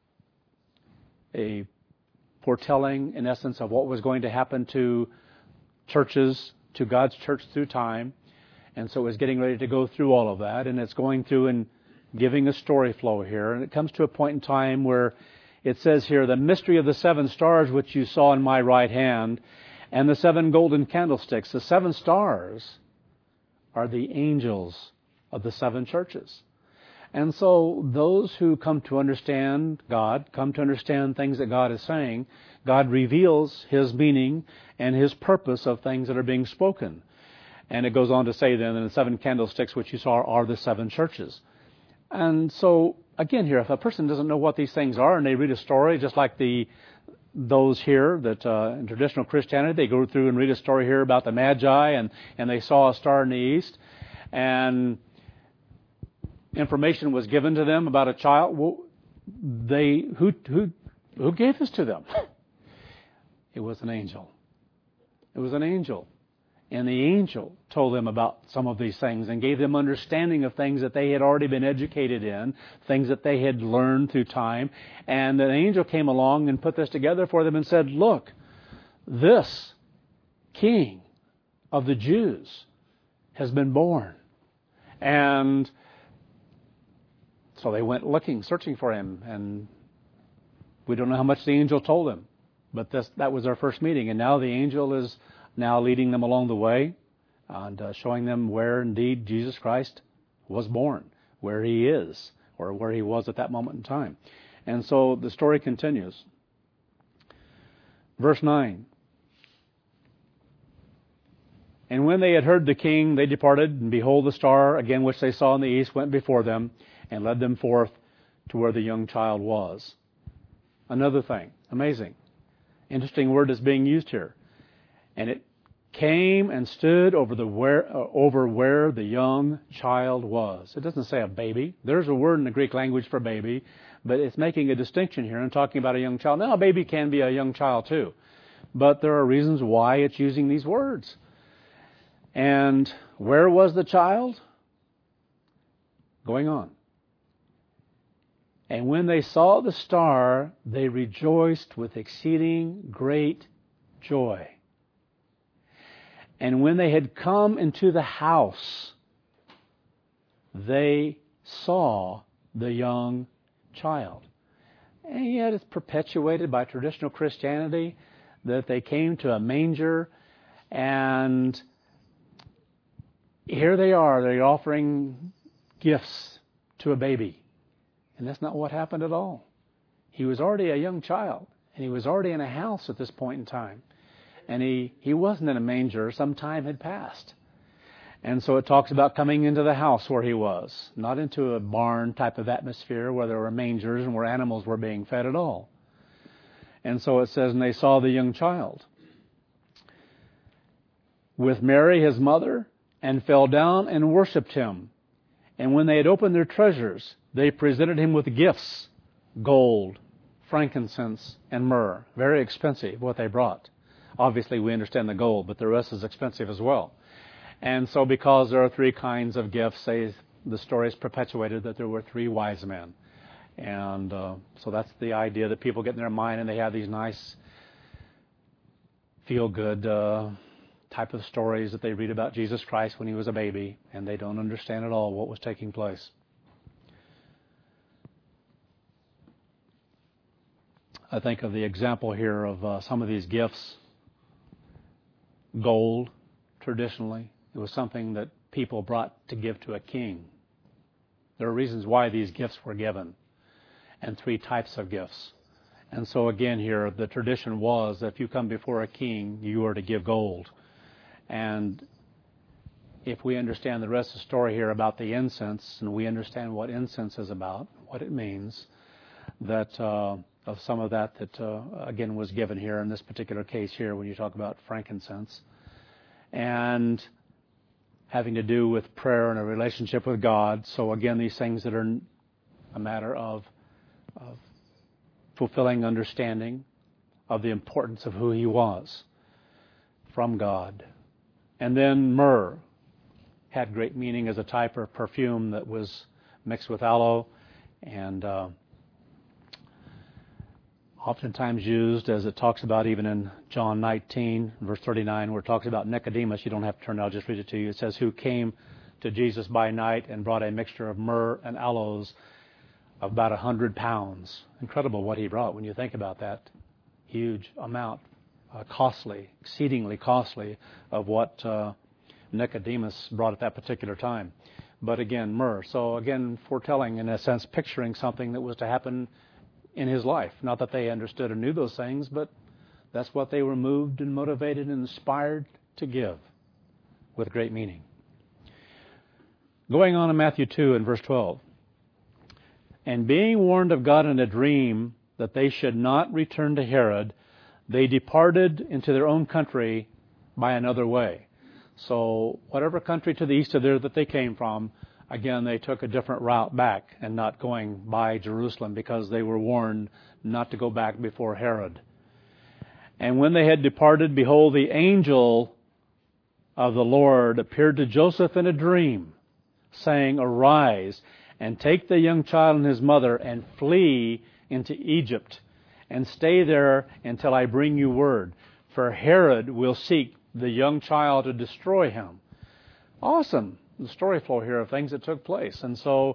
A: a foretelling, in essence, of what was going to happen to churches, to God's church through time. And so it's getting ready to go through all of that. And it's going through and giving a story flow here. And it comes to a point in time where it says here, the mystery of the seven stars which you saw in my right hand, and the seven golden candlesticks. The seven stars are the angels of the seven churches. And so those who come to understand God, come to understand things that God is saying, God reveals His meaning and His purpose of things that are being spoken. And it goes on to say then, the 7 candlesticks which you saw are the 7 churches. And so, again here, if a person doesn't know what these things are and they read a story, just like those here that in traditional Christianity, they go through and read a story here about the Magi and they saw a star in the east, and information was given to them about a child. Well, who gave this to them? It was an angel. It was an angel. And the angel told them about some of these things and gave them understanding of things that they had already been educated in, things that they had learned through time. And the angel came along and put this together for them and said, look, this King of the Jews has been born. And so they went looking, searching for him. And we don't know how much the angel told them. But that was our first meeting. And now the angel is now leading them along the way and showing them where indeed Jesus Christ was born, where He is, or where He was at that moment in time. And so the story continues. Verse 9. And when they had heard the king, they departed, and behold, the star, again which they saw in the east, went before them, and led them forth to where the young child was. Another thing, amazing. Interesting word is being used here. And it came and stood over where the young child was. It doesn't say a baby. There's a word in the Greek language for baby, but it's making a distinction here and talking about a young child. Now, a baby can be a young child too, but there are reasons why it's using these words. And where was the child? Going on. And when they saw the star, they rejoiced with exceeding great joy. And when they had come into the house, they saw the young child. And yet it's perpetuated by traditional Christianity that they came to a manger, and here they are, they're offering gifts to a baby. And that's not what happened at all. He was already a young child, and he was already in a house at this point in time. And he wasn't in a manger. Some time had passed. And so it talks about coming into the house where he was, not into a barn type of atmosphere where there were mangers and where animals were being fed at all. And so it says, and they saw the young child with Mary, his mother, and fell down and worshipped him. And when they had opened their treasures, they presented him with gifts, gold, frankincense, and myrrh. Very expensive what they brought. Obviously, we understand the gold, but the rest is expensive as well. And so because there are 3 kinds of gifts, the story is perpetuated that there were 3 wise men. And so that's the idea that people get in their mind and they have these nice, feel-good type of stories that they read about Jesus Christ when He was a baby, and they don't understand at all what was taking place. I think of the example here of some of these gifts. Gold, traditionally, it was something that people brought to give to a king. There are reasons why these gifts were given, and 3 types of gifts. And so again here, the tradition was that if you come before a king, you are to give gold. And if we understand the rest of the story here about the incense, and we understand what incense is about, what it means, that of some of that again was given here in this particular case here when you talk about frankincense, and having to do with prayer and a relationship with God. So again, these things that are a matter of fulfilling understanding of the importance of who He was from God. And then myrrh had great meaning as a type of perfume that was mixed with aloe, and oftentimes used, as it talks about even in John 19, verse 39, where it talks about Nicodemus. You don't have to turn, I'll just read it to you. It says, who came to Jesus by night and brought a mixture of myrrh and aloes of about 100 pounds. Incredible what he brought when you think about that huge amount, costly, exceedingly costly, of what Nicodemus brought at that particular time. but again, myrrh. So again, foretelling, in a sense, picturing something that was to happen in his life. Not that they understood or knew those things, but that's what they were moved and motivated and inspired to give with great meaning. Going on in Matthew 2 and verse 12. And being warned of God in a dream that they should not return to Herod, they departed into their own country by another way. So whatever country to the east of there that they came from, again, they took a different route back and not going by Jerusalem because they were warned not to go back before Herod. And when they had departed, behold, the angel of the Lord appeared to Joseph in a dream, saying, Arise, and take the young child and his mother, and flee into Egypt, and stay there until I bring you word. For Herod will seek the young child to destroy him. Awesome. The story flow here of things that took place. And so,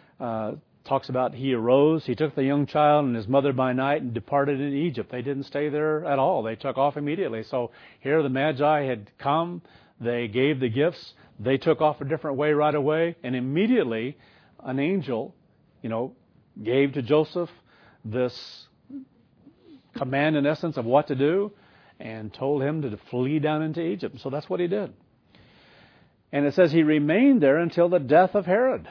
A: talks about he arose, he took the young child and his mother by night and departed in Egypt. They didn't stay there at all. They took off immediately. So here the Magi had come, they gave the gifts, they took off a different way right away, and immediately an angel, gave to Joseph this command, in essence, of what to do, and told him to flee down into Egypt. So that's what he did. And it says he remained there until the death of Herod,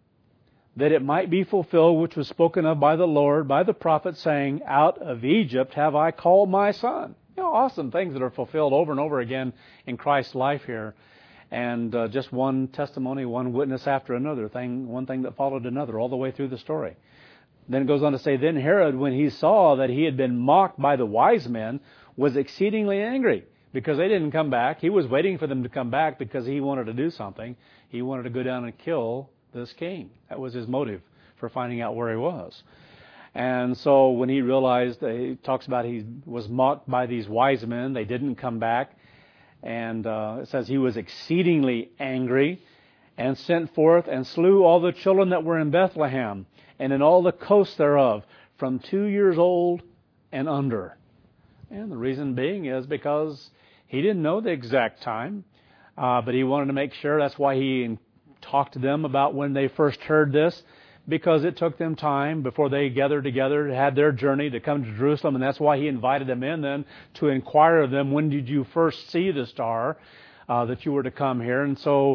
A: that it might be fulfilled which was spoken of by the Lord, by the prophet, saying, Out of Egypt have I called my son. Awesome things that are fulfilled over and over again in Christ's life here. And just one testimony, one witness after another, one thing that followed another, all the way through the story. Then it goes on to say, Then Herod, when he saw that he had been mocked by the wise men, was exceedingly angry, because they didn't come back. He was waiting for them to come back because he wanted to do something. He wanted to go down and kill this king. That was his motive for finding out where he was. And so when he realized, he talks about he was mocked by these wise men, they didn't come back. And it says he was exceedingly angry, and sent forth and slew all the children that were in Bethlehem and in all the coasts thereof, from 2 years old and under. And the reason being is because he didn't know the exact time, but he wanted to make sure. That's why he talked to them about when they first heard this, because it took them time before they gathered together, had their journey to come to Jerusalem, and that's why he invited them in then to inquire of them, when did you first see the star that you were to come here? And so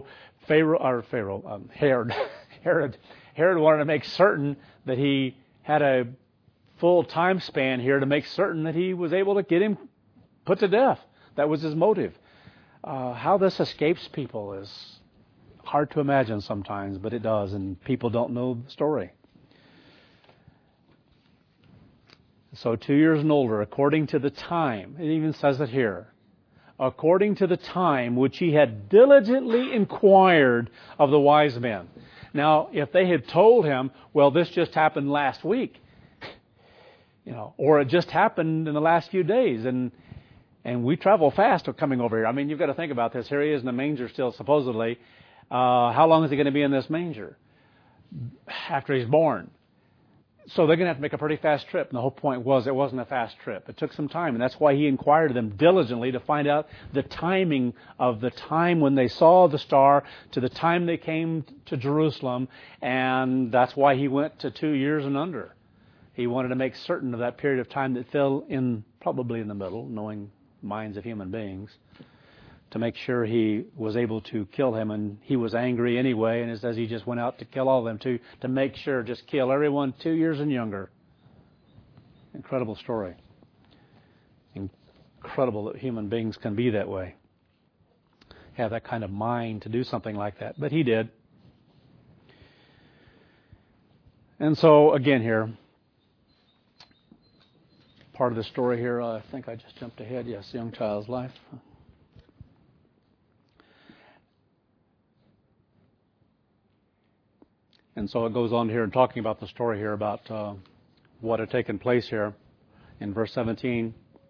A: Herod wanted to make certain that he had a full time span here to make certain that he was able to get him put to death. That was his motive. How this escapes people is hard to imagine sometimes, but it does, and people don't know the story. So 2 years and older, according to the time, it even says it here, according to the time which he had diligently inquired of the wise men. Now, if they had told him, well, this just happened last week, or it just happened in the last few days, and we travel fast coming over here. I mean, you've got to think about this. Here he is in the manger still, supposedly. How long is he going to be in this manger after he's born? So they're going to have to make a pretty fast trip. And the whole point was it wasn't a fast trip. It took some time. And that's why he inquired of them diligently to find out the timing of the time when they saw the star to the time they came to Jerusalem. And that's why he went to 2 years and under. He wanted to make certain of that period of time that fell in, probably in the middle, knowing minds of human beings, to make sure he was able to kill him. And he was angry anyway, and it says he just went out to kill all of them, to make sure, just kill everyone 2 years and younger. Incredible story. Incredible that human beings can be that way. Have that kind of mind to do something like that. But he did. And so, again here, part of the story here, I think I just jumped ahead. Yes, young child's life. And so it goes on here and talking about the story here about what had taken place here in verse 17.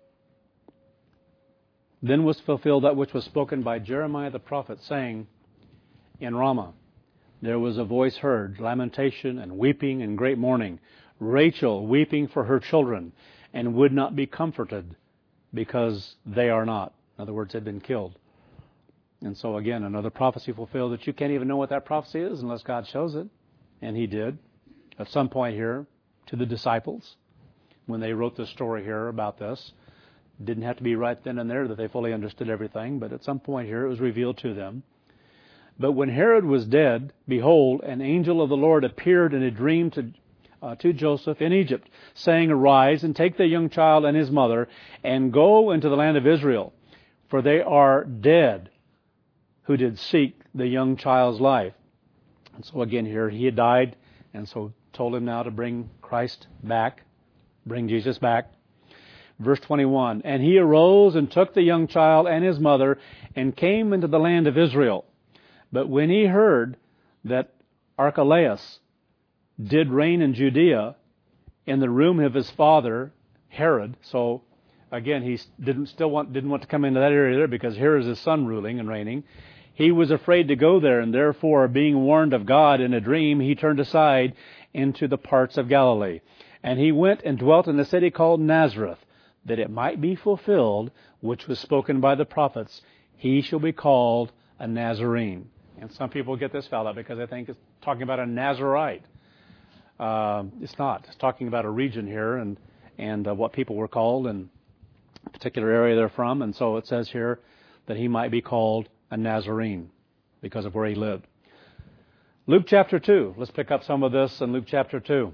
A: Then was fulfilled that which was spoken by Jeremiah the prophet, saying, In Ramah there was a voice heard, lamentation and weeping and great mourning, Rachel weeping for her children, and would not be comforted, because they are not. In other words, had been killed. And so again, another prophecy fulfilled that you can't even know what that prophecy is unless God shows it. And He did at some point here to the disciples when they wrote this story here about this. Didn't have to be right then and there that they fully understood everything, but at some point here it was revealed to them. But when Herod was dead, behold, an angel of the Lord appeared in a dream to Joseph in Egypt, saying, Arise and take the young child and his mother and go into the land of Israel, for they are dead who did seek the young child's life. And so again here, he had died, and so told him now to bring Christ back, bring Jesus back. Verse 21, And he arose and took the young child and his mother and came into the land of Israel. But when he heard that Archelaus did reign in Judea in the room of his father Herod, so again he didn't want to come into that area there because here is his son ruling and reigning. He was afraid to go there, and therefore, being warned of God in a dream, he turned aside into the parts of Galilee. And he went and dwelt in a city called Nazareth, that it might be fulfilled, which was spoken by the prophets, He shall be called a Nazarene. And some people get this fouled up because they think it's talking about a Nazarite. It's not. It's talking about a region here and what people were called and a particular area they're from. And so it says here that he might be called a Nazarene because of where he lived. Luke chapter 2. Let's pick up some of this in Luke chapter 2.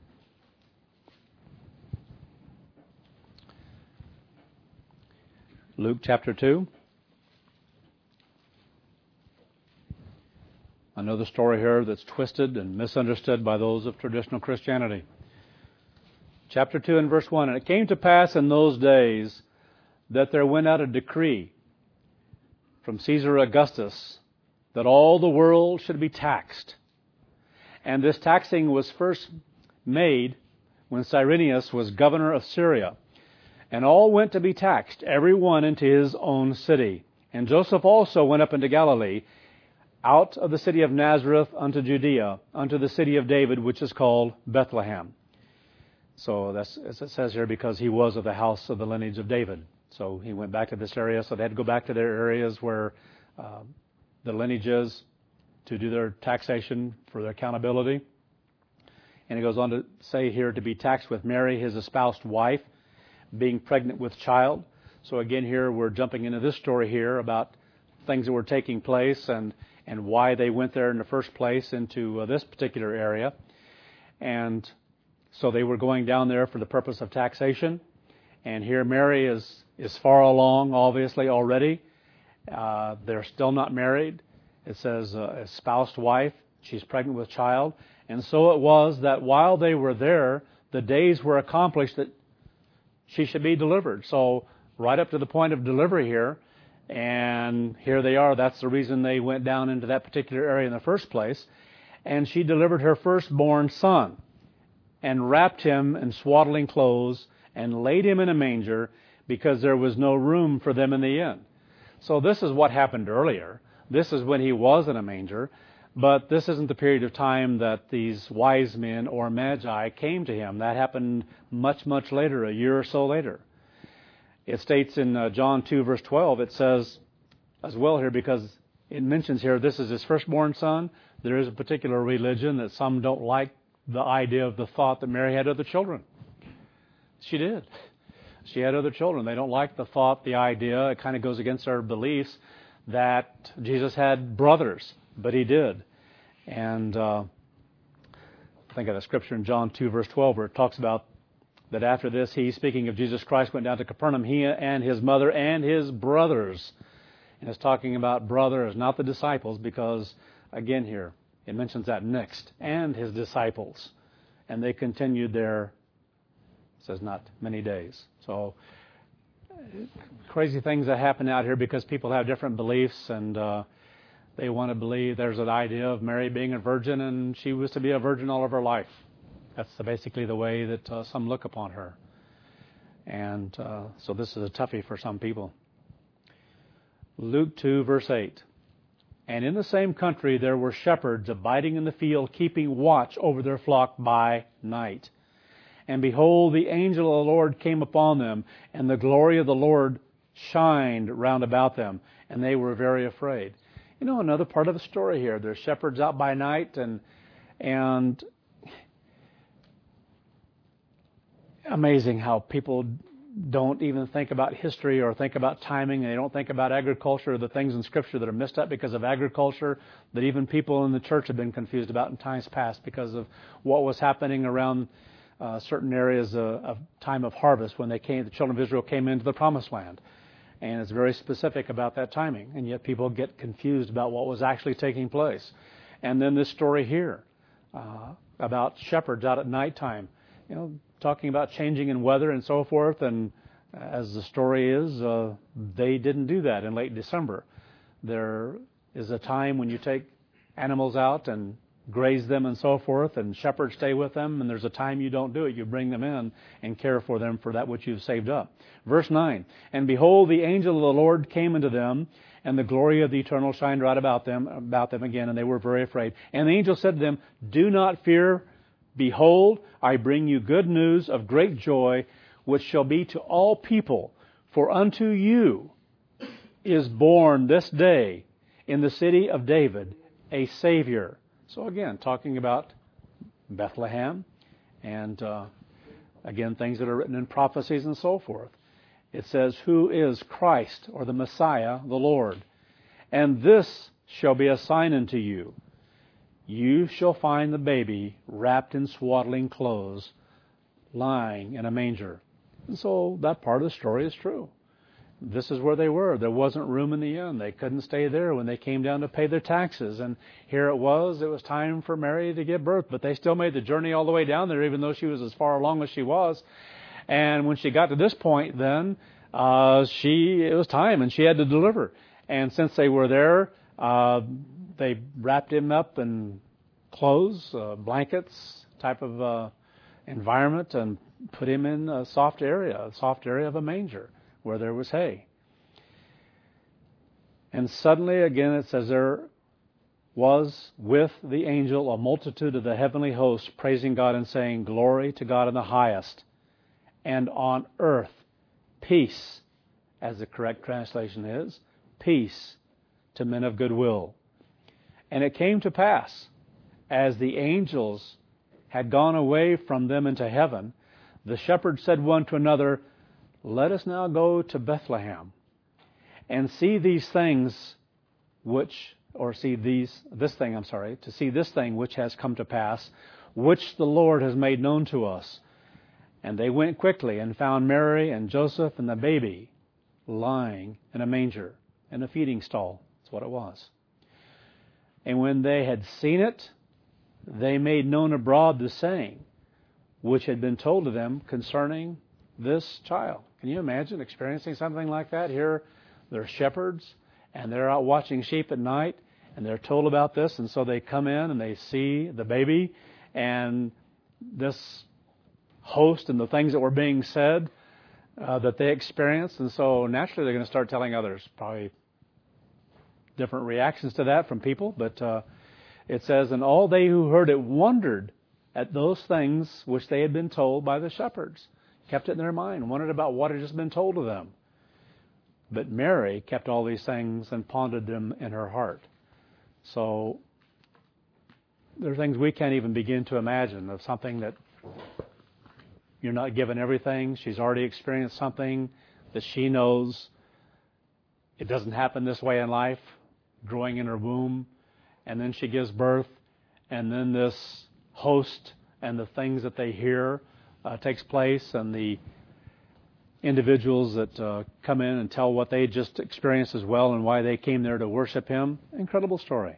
A: Luke chapter 2. Another story here that's twisted and misunderstood by those of traditional Christianity. Chapter 2 and verse 1. And it came to pass in those days that there went out a decree from Caesar Augustus that all the world should be taxed. And this taxing was first made when Cyrenius was governor of Syria. And all went to be taxed, every one into his own city. And Joseph also went up into Galilee, out of the city of Nazareth unto Judea, unto the city of David, which is called Bethlehem. So that's, as it says here, because he was of the house of the lineage of David. So he went back to this area, so they had to go back to their areas where the lineage is to do their taxation for their accountability. And he goes on to say here to be taxed with Mary, his espoused wife, being pregnant with child. So again here we're jumping into this story here about things that were taking place and why they went there in the first place into this particular area. And so they were going down there for the purpose of taxation. And here Mary is far along, obviously, already. They're still not married. It says espoused wife. She's pregnant with child. And so it was that while they were there, the days were accomplished that she should be delivered. So right up to the point of delivery here, and here they are. That's the reason they went down into that particular area in the first place. And she delivered her firstborn son and wrapped him in swaddling clothes and laid him in a manger because there was no room for them in the inn. So this is what happened earlier. This is when he was in a manger. But this isn't the period of time that these wise men or magi came to him. That happened much, much later, a year or so later. It states in John 2, verse 12, it says as well here, because it mentions here this is his firstborn son. There is a particular religion that some don't like the idea of the thought that Mary had other children. She did. She had other children. They don't like the thought, the idea. It kind of goes against our beliefs that Jesus had brothers, but he did. And think of the scripture in John 2, verse 12, where it talks about that after this, he, speaking of Jesus Christ, went down to Capernaum, he and his mother and his brothers. And it's talking about brothers, not the disciples, because, again here, it mentions that next, and his disciples. And they continued there, it says not many days. So, crazy things that happen out here because people have different beliefs, and they want to believe there's an idea of Mary being a virgin, and she was to be a virgin all of her life. That's basically the way that some look upon her. And so this is a toughie for some people. Luke 2, verse 8. And in the same country there were shepherds abiding in the field, keeping watch over their flock by night. And behold, the angel of the Lord came upon them, and the glory of the Lord shined round about them, and they were very afraid. You know, another part of the story here, there's shepherds out by night, and amazing how people don't even think about history or think about timing. They don't think about agriculture or the things in Scripture that are messed up because of agriculture, that even people in the church have been confused about in times past because of what was happening around certain areas of time of harvest when the children of Israel came into the Promised Land. And it's very specific about that timing. And yet people get confused about what was actually taking place. And then this story here about shepherds out at nighttime, you know, talking about changing in weather and so forth. And as the story is, they didn't do that in late December. There is a time when you take animals out and graze them and so forth, and shepherds stay with them, and there's a time you don't do it. You bring them in and care for them for that which you've saved up. Verse 9, and behold, the angel of the Lord came unto them, and the glory of the Eternal shined right about them again, and they were very afraid. And the angel said to them, do not fear. Behold, I bring you good news of great joy, which shall be to all people. For unto you is born this day in the city of David a Savior. So again, talking about Bethlehem and again, things that are written in prophecies and so forth. It says, who is Christ, or the Messiah, the Lord? And this shall be a sign unto you. You shall find the baby wrapped in swaddling clothes, lying in a manger. And so that part of the story is true. This is where they were. There wasn't room in the inn. They couldn't stay there when they came down to pay their taxes. And here it was time for Mary to give birth. But they still made the journey all the way down there, even though she was as far along as she was. And when she got to this point, then it was time, and she had to deliver. And since they were there, they wrapped him up in clothes, blankets type of environment, and put him in a soft area of a manger, where there was hay. And suddenly, again, it says there was with the angel a multitude of the heavenly hosts praising God and saying, glory to God in the highest, and on earth peace, as the correct translation is, peace to men of good will. And it came to pass, as the angels had gone away from them into heaven, the shepherds said one to another, let us now go to Bethlehem and see this thing which has come to pass, which the Lord has made known to us. And they went quickly and found Mary and Joseph and the baby lying in a manger, in a feeding stall. That's what it was. And when they had seen it, they made known abroad the saying which had been told to them concerning this child. Can you imagine experiencing something like that? Here, they're shepherds, and they're out watching sheep at night, and they're told about this, and so they come in and they see the baby, and this host and the things that were being said that they experienced, and so naturally they're going to start telling others. Probably different reactions to that from people, but it says, and all they who heard it wondered at those things which they had been told by the shepherds. Kept it in their mind, wondered about what had just been told to them. But Mary kept all these things and pondered them in her heart. So there are things we can't even begin to imagine, of something that you're not given everything. She's already experienced something that she knows it doesn't happen this way in life, growing in her womb, and then she gives birth, and then this host and the things that they hear takes place, and the individuals that come in and tell what they just experienced as well and why they came there to worship Him. Incredible story.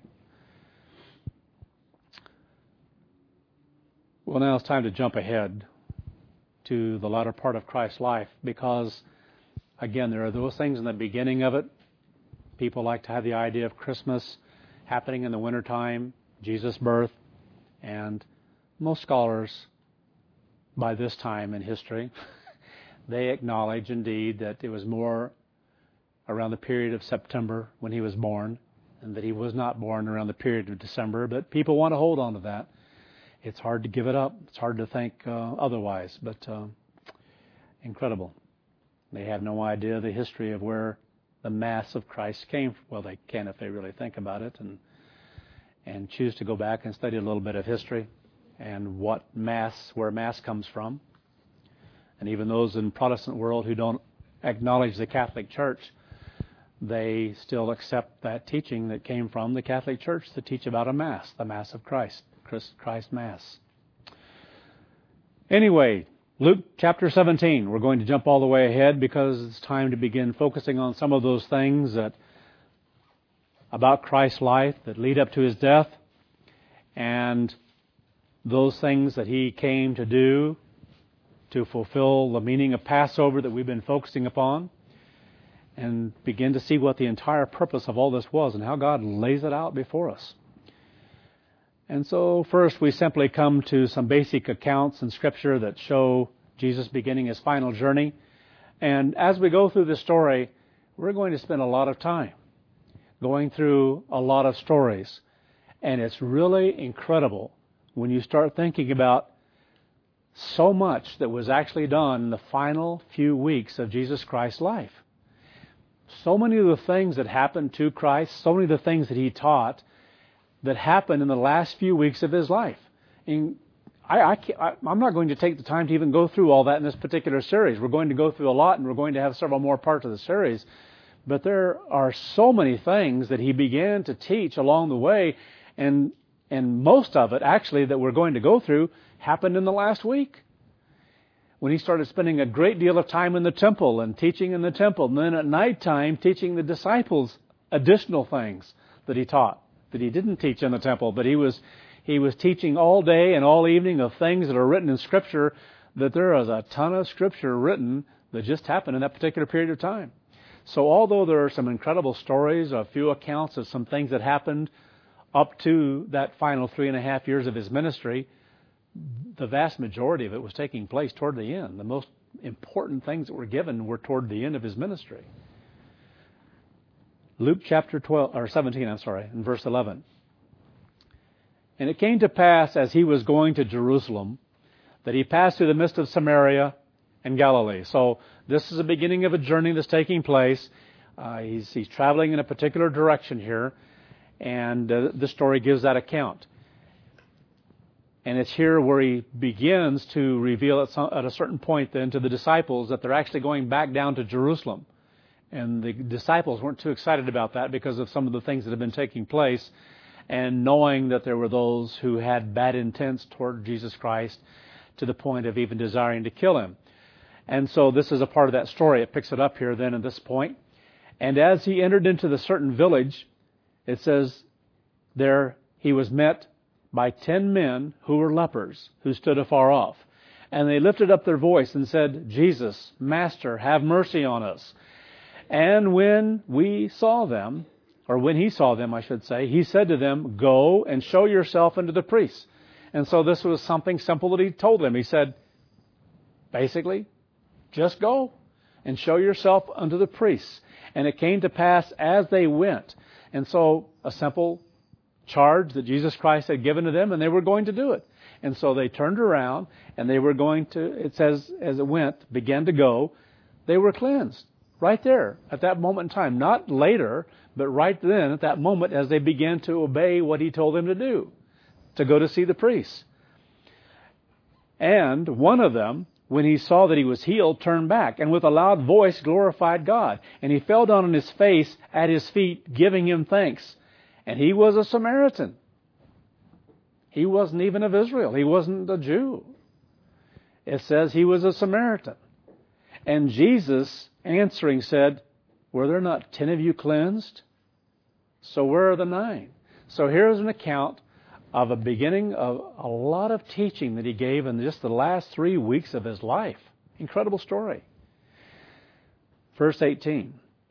A: Well, now it's time to jump ahead to the latter part of Christ's life, because, again, there are those things in the beginning of it. People like to have the idea of Christmas happening in the wintertime, Jesus' birth, and most scholars by this time in history, they acknowledge indeed that it was more around the period of September when He was born, and that He was not born around the period of December, but people want to hold on to that. It's hard to give it up. It's hard to think otherwise, but incredible. They have no idea the history of where the Mass of Christ came from. Well, they can if they really think about it and choose to go back and study a little bit of history and where Mass comes from. And even those in the Protestant world who don't acknowledge the Catholic Church, they still accept that teaching that came from the Catholic Church to teach about a Mass, the Mass of Christ Mass. Anyway, Luke chapter 17. We're going to jump all the way ahead because it's time to begin focusing on some of those things about Christ's life that lead up to His death and those things that He came to do to fulfill the meaning of Passover that we've been focusing upon, and begin to see what the entire purpose of all this was and how God lays it out before us. And so first we simply come to some basic accounts in Scripture that show Jesus beginning His final journey. And as we go through the story, we're going to spend a lot of time going through a lot of stories. And it's really incredible when you start thinking about so much that was actually done in the final few weeks of Jesus Christ's life. So many of the things that happened to Christ, so many of the things that He taught that happened in the last few weeks of His life. And I'm not going to take the time to even go through all that in this particular series. We're going to go through a lot, and we're going to have several more parts of the series. But there are so many things that He began to teach along the way, and most of it, actually, that we're going to go through happened in the last week, when He started spending a great deal of time in the temple and teaching in the temple, and then at nighttime teaching the disciples additional things that He taught, that He didn't teach in the temple, but He was teaching all day and all evening of things that are written in Scripture, that there is a ton of Scripture written that just happened in that particular period of time. So although there are some incredible stories, a few accounts of some things that happened up to that final 3.5 years of His ministry, the vast majority of it was taking place toward the end. The most important things that were given were toward the end of His ministry. Luke chapter 17, and verse 11. And it came to pass as He was going to Jerusalem that He passed through the midst of Samaria and Galilee. So this is the beginning of a journey that's taking place. He's traveling in a particular direction here, and the story gives that account. And it's here where He begins to reveal at a certain point then to the disciples that they're actually going back down to Jerusalem. And the disciples weren't too excited about that because of some of the things that have been taking place, and knowing that there were those who had bad intents toward Jesus Christ to the point of even desiring to kill Him. And so this is a part of that story. It picks it up here then at this point. And as He entered into the certain village, it says there He was met by 10 men who were lepers, who stood afar off. And they lifted up their voice and said, Jesus, Master, have mercy on us. And when He saw them, I should say, He said to them, Go and show yourself unto the priests. And so this was something simple that He told them. He said, basically, just go and show yourself unto the priests. And it came to pass as they went. And so a simple charge that Jesus Christ had given to them, and they were going to do it. And so they turned around, and they were going to, it says, as it went, began to go, they were cleansed. Right there, at that moment in time. Not later, but right then, at that moment, as they began to obey what He told them to do, to go to see the priests. And one of them, when he saw that he was healed, turned back, and with a loud voice glorified God. And he fell down on his face at His feet, giving Him thanks. And he was a Samaritan. He wasn't even of Israel. He wasn't a Jew. It says he was a Samaritan. And Jesus, answering, said, Were there not 10 of you cleansed? So where are the 9? So here's an account of a beginning of a lot of teaching that He gave in just the last 3 weeks of His life. Incredible story. Verse 18.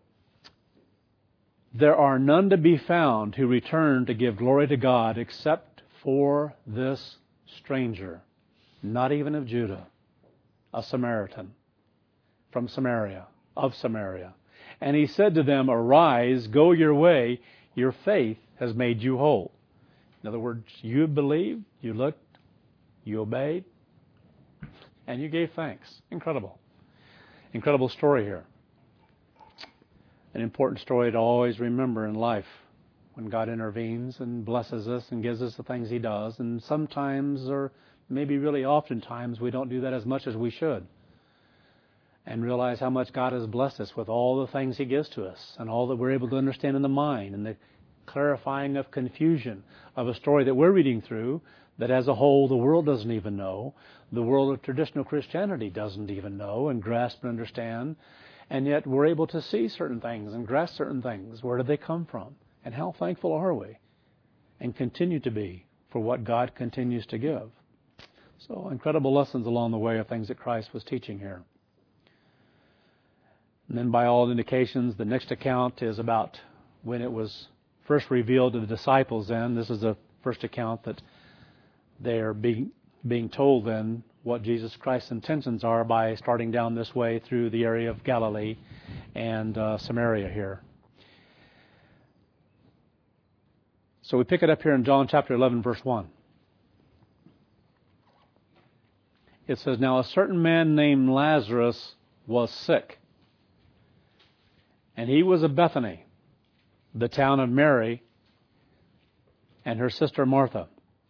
A: There are none to be found who return to give glory to God except for this stranger, not even of Judah, a Samaritan, from Samaria, of Samaria. And He said to them, Arise, go your way, your faith has made you whole. In other words, you believed, you looked, you obeyed, and you gave thanks. Incredible. Incredible story here. An important story to always remember in life when God intervenes and blesses us and gives us the things He does. And sometimes, or maybe really oftentimes, we don't do that as much as we should. And realize how much God has blessed us with all the things He gives to us and all that we're able to understand in the mind and the clarifying of confusion of a story that we're reading through that as a whole the world doesn't even know, the world of traditional Christianity doesn't even know and grasp and understand, and yet we're able to see certain things and grasp certain things. Where did they come from? And how thankful are we and continue to be for what God continues to give? So incredible lessons along the way of things that Christ was teaching here. And then by all indications, the next account is about when it was first revealed to the disciples then. This is the first account that they are being told then what Jesus Christ's intentions are by starting down this way through the area of Galilee and Samaria here. So we pick it up here in John chapter 11, verse 1. It says, "Now a certain man named Lazarus was sick, and he was of Bethany, the town of Mary and her sister Martha.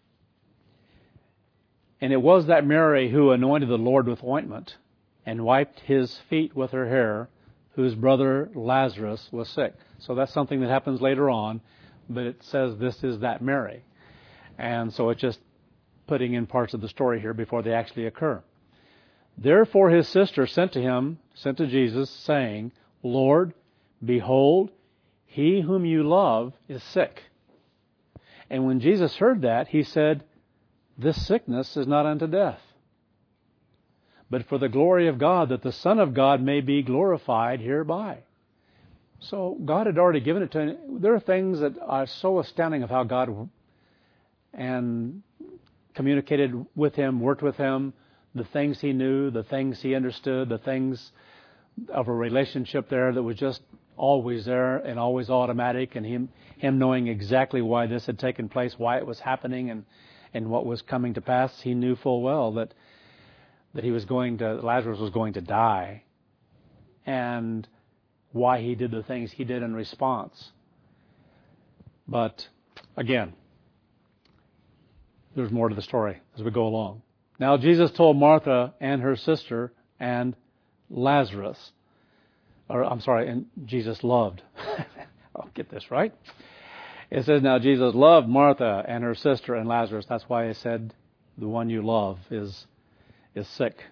A: And it was that Mary who anointed the Lord with ointment and wiped His feet with her hair, whose brother Lazarus was sick." So that's something that happens later on, but it says this is that Mary. And so it's just putting in parts of the story here before they actually occur. "Therefore his sister sent to Jesus, saying, Lord, behold, he whom you love is sick." And when Jesus heard that, He said, "This sickness is not unto death, but for the glory of God, that the Son of God may be glorified hereby." So God had already given it to him. There are things that are so astounding of how God and communicated with him, worked with him, the things He knew, the things He understood, the things of a relationship there that was just always there and always automatic, and him knowing exactly why this had taken place, why it was happening, and what was coming to pass. He knew full well that Lazarus was going to die, and why He did the things He did in response. But again, there's more to the story as we go along. "Now Jesus told Martha and her sister and Lazarus," and Jesus loved. I'll get this right. It says, "Now Jesus loved Martha and her sister and Lazarus." That's why He said, "The one you love is sick."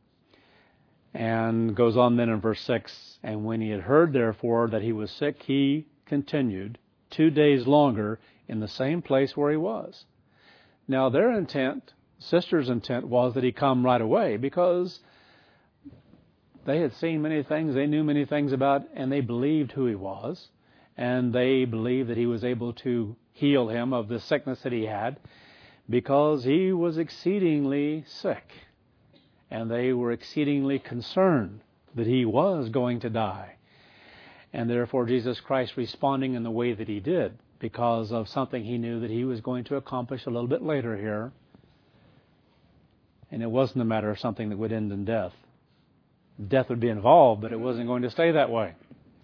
A: And goes on then in verse 6, "And when He had heard therefore that he was sick, He continued 2 days longer in the same place where He was." Now their intent, sister's intent, was that He come right away, because they had seen many things, they knew many things about, and they believed who He was, and they believed that He was able to heal him of the sickness that he had, because he was exceedingly sick. And they were exceedingly concerned that he was going to die. And therefore Jesus Christ responding in the way that He did, because of something He knew that He was going to accomplish a little bit later here. And it wasn't a matter of something that would end in death. Death would be involved, but it wasn't going to stay that way.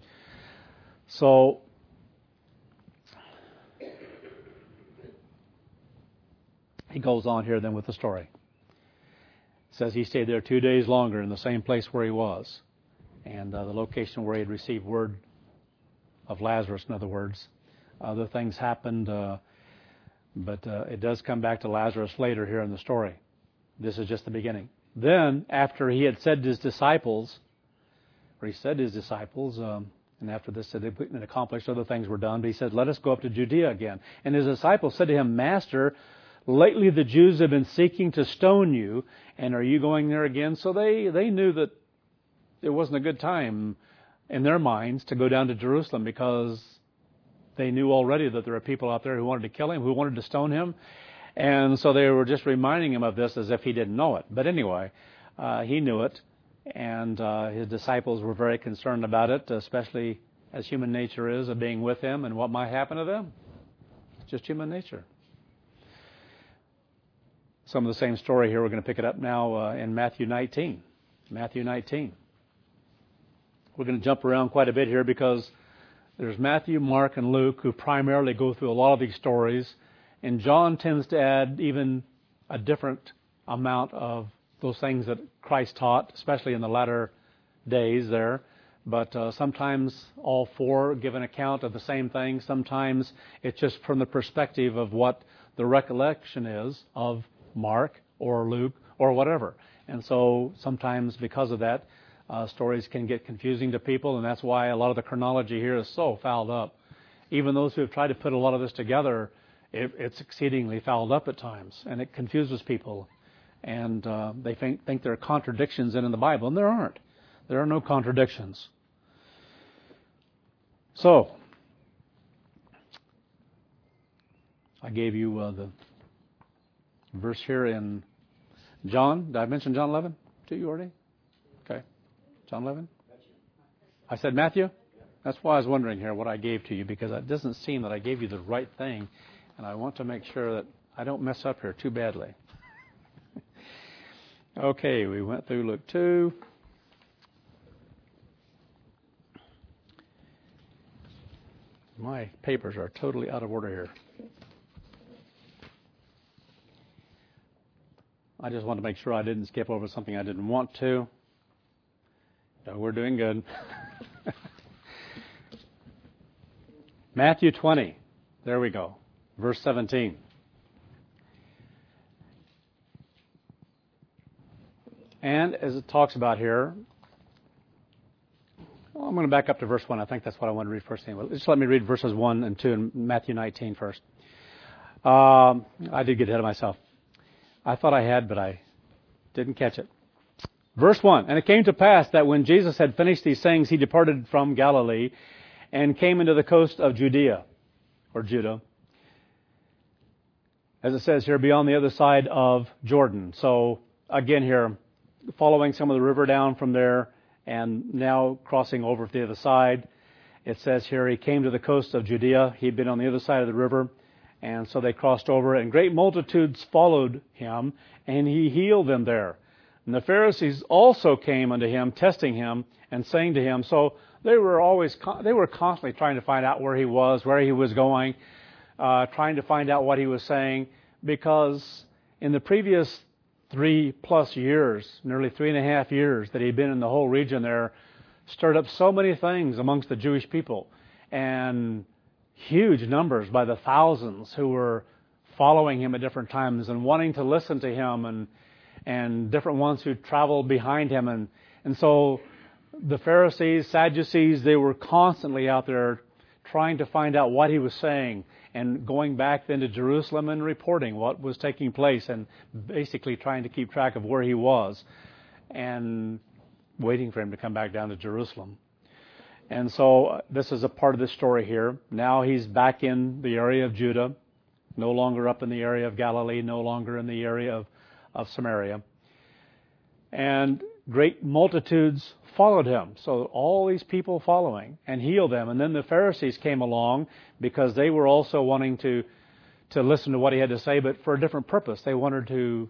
A: So he goes on here then with the story. Says he stayed there 2 days longer in the same place where he was, and the location where he had received word of Lazarus, in other words. Other things happened, but it does come back to Lazarus later here in the story. This is just the beginning. Then, after He had said to His disciples, and after this had been accomplished, other things were done, but He said, "Let us go up to Judea again." And His disciples said to Him, "Master, lately the Jews have been seeking to stone You, and are You going there again?" So they knew that it wasn't a good time in their minds to go down to Jerusalem, because they knew already that there were people out there who wanted to kill Him, who wanted to stone Him. And so they were just reminding Him of this as if He didn't know it. But anyway, He knew it, and His disciples were very concerned about it, especially as human nature is, of being with Him and what might happen to them. It's just human nature. Some of the same story here, we're going to pick it up now in Matthew 19. Matthew 19. We're going to jump around quite a bit here because there's Matthew, Mark, and Luke who primarily go through a lot of these stories, and John tends to add even a different amount of those things that Christ taught, especially in the latter days there. But sometimes all four give an account of the same thing. Sometimes it's just from the perspective of what the recollection is of Mark or Luke or whatever. And so sometimes because of that, stories can get confusing to people, and that's why a lot of the chronology here is so fouled up. Even those who have tried to put a lot of this together, it's exceedingly fouled up at times, and it confuses people. And they think there are contradictions in the Bible, and there aren't. There are no contradictions. So, I gave you the verse here in John. Did I mention John 11 to you already? Okay. John 11? I said Matthew? That's why I was wondering here what I gave to you, because it doesn't seem that I gave you the right thing, and I want to make sure that I don't mess up here too badly. Okay, we went through Luke 2. My papers are totally out of order here. I just wanted to make sure I didn't skip over something I didn't want to. No, we're doing good. Matthew 20. There we go. Verse 17. And as it talks about here, I'm going to back up to verse 1. I think that's what I want to read first anyway. Just let me read verses 1 and 2 in Matthew 19 first. I did get ahead of myself. I thought I had, but I didn't catch it. Verse 1, and it came to pass that when Jesus had finished these things, he departed from Galilee and came into the coast of Judea, or Judah, as it says here, beyond the other side of Jordan. So, again here, following some of the river down from there and now crossing over to the other side. It says here, he came to the coast of Judea. He'd been on the other side of the river, and so they crossed over, and great multitudes followed him, and he healed them there. And the Pharisees also came unto him, testing him and saying to him, so they were constantly trying to find out where he was, where he was going, trying to find out what he was saying, because in the previous 3+ years, nearly 3.5 years that he'd been in the whole region there, stirred up so many things amongst the Jewish people, and huge numbers by the thousands who were following him at different times and wanting to listen to him, and different ones who traveled behind him. And so the Pharisees, Sadducees, they were constantly out there trying to find out what he was saying and going back then to Jerusalem and reporting what was taking place and basically trying to keep track of where he was and waiting for him to come back down to Jerusalem. And so this is a part of the story here. Now he's back in the area of Judah, no longer up in the area of Galilee, no longer in the area of Samaria. And great multitudes followed him. So all these people following, and healed them. And then the Pharisees came along because they were also wanting to listen to what he had to say, but for a different purpose. They wanted to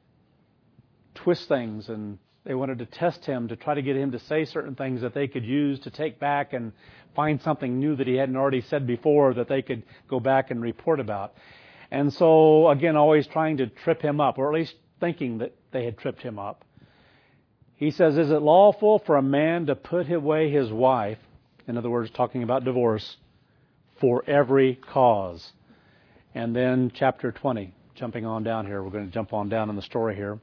A: twist things, and they wanted to test him to try to get him to say certain things that they could use to take back and find something new that he hadn't already said before that they could go back and report about. And so, again, always trying to trip him up, or at least thinking that they had tripped him up. He says, is it lawful for a man to put away his wife, in other words, talking about divorce, for every cause? And then chapter 20, jumping on down here. We're going to jump on down in the story here.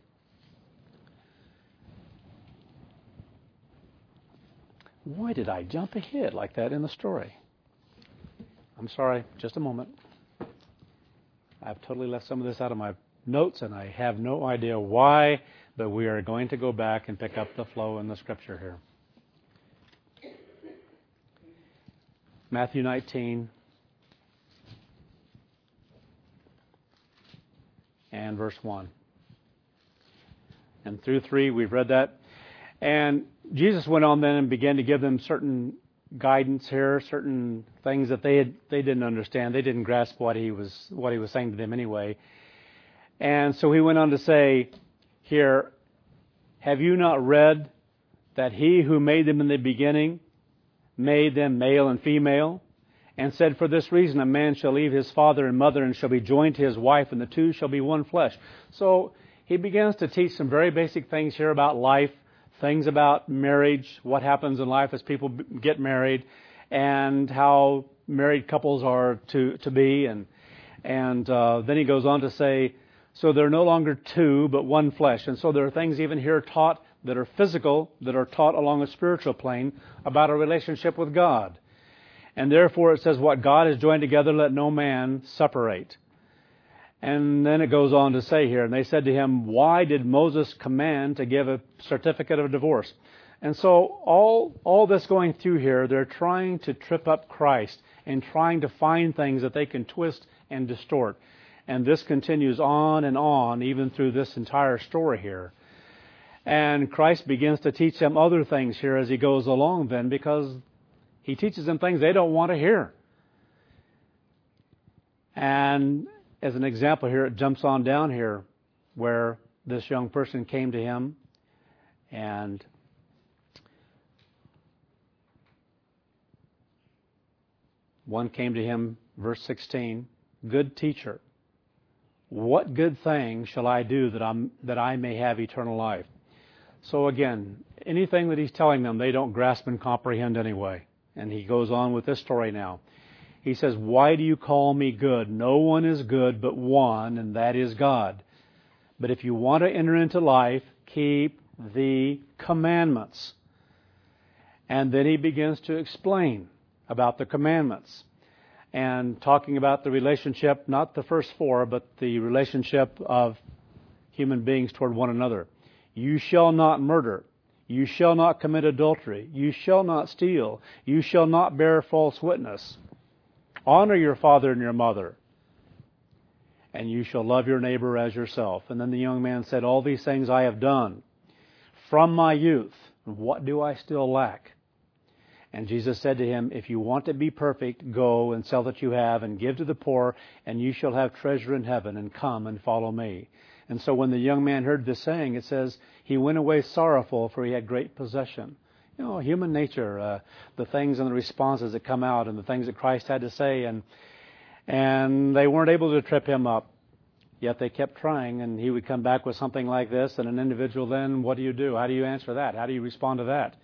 A: Why did I jump ahead like that in the story? I'm sorry, just a moment. I've totally left some of this out of my notes, and I have no idea why, but we are going to go back and pick up the flow in the scripture here. Matthew 19 and verse 1. And through 3, we've read that. And Jesus went on then and began to give them certain guidance here, certain things that they didn't understand. They didn't grasp what he was saying to them anyway. And so he went on to say here, have you not read that He who made them in the beginning made them male and female, and said, for this reason a man shall leave his father and mother and shall be joined to his wife, and the two shall be one flesh. So he begins to teach some very basic things here about life, things about marriage, what happens in life as people get married, and how married couples are to be. And then he goes on to say, so they're no longer two, but one flesh. And so there are things even here taught that are physical, that are taught along a spiritual plane about a relationship with God. And therefore it says, what God has joined together, let no man separate. And then it goes on to say here, and they said to him, why did Moses command to give a certificate of divorce? And so all this going through here, they're trying to trip up Christ and trying to find things that they can twist and distort. And this continues on, even through this entire story here. And Christ begins to teach them other things here as he goes along then, because he teaches them things they don't want to hear. And as an example here, it jumps on down here where this young person came to him, and one came to him, verse 16, good teacher, what good thing shall I do that I may have eternal life? So again, anything that he's telling them, they don't grasp and comprehend anyway. And he goes on with this story now. He says, why do you call me good? No one is good but one, and that is God. But if you want to enter into life, keep the commandments. And then he begins to explain about the commandments and talking about the relationship, not the first four, but the relationship of human beings toward one another. You shall not murder. You shall not commit adultery. You shall not steal. You shall not bear false witness. Honor your father and your mother. And you shall love your neighbor as yourself. And then the young man said, all these things I have done from my youth. What do I still lack? And Jesus said to him, if you want to be perfect, go and sell that you have and give to the poor, and you shall have treasure in heaven, and come and follow me. And so when the young man heard this saying, it says, he went away sorrowful, for he had great possession. You know, human nature, the things and the responses that come out and the things that Christ had to say, and they weren't able to trip him up. Yet they kept trying, and he would come back with something like this, and an individual then, what do you do? How do you answer that? How do you respond to that?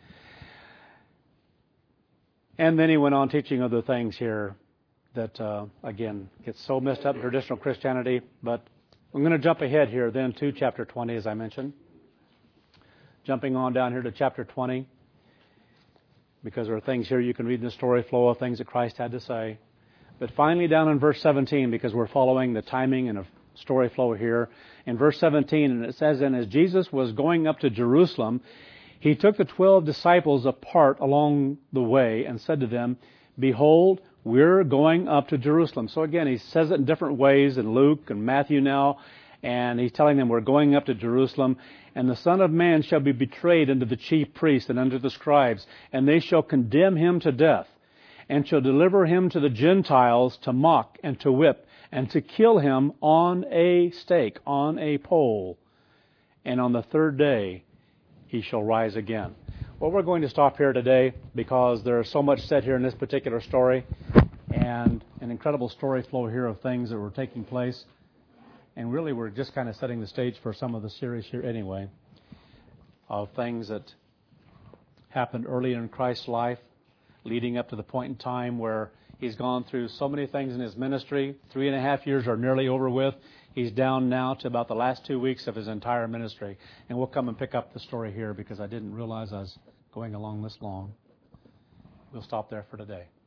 A: And then he went on teaching other things here that, again, gets so messed up in traditional Christianity. But I'm going to jump ahead here then to chapter 20, as I mentioned. Jumping on down here to chapter 20, because there are things here you can read in the story flow of things that Christ had to say. But finally down in verse 17, because we're following the timing and a story flow here, in verse 17, and it says, and as Jesus was going up to Jerusalem, he took the 12 disciples apart along the way and said to them, behold, we're going up to Jerusalem. So again, he says it in different ways in Luke and Matthew now, and he's telling them we're going up to Jerusalem, and the Son of Man shall be betrayed unto the chief priests and unto the scribes, and they shall condemn him to death, and shall deliver him to the Gentiles to mock and to whip, and to kill him on a stake, on a pole. And on the third day he shall rise again. Well, we're going to stop here today because there is so much said here in this particular story, and an incredible story flow here of things that were taking place. And really we're just kind of setting the stage for some of the series here anyway, of things that happened early in Christ's life, leading up to the point in time where he's gone through so many things in his ministry. 3.5 years are nearly over with. He's down now to about the last 2 weeks of his entire ministry. And we'll come and pick up the story here because I didn't realize I was going along this long. We'll stop there for today.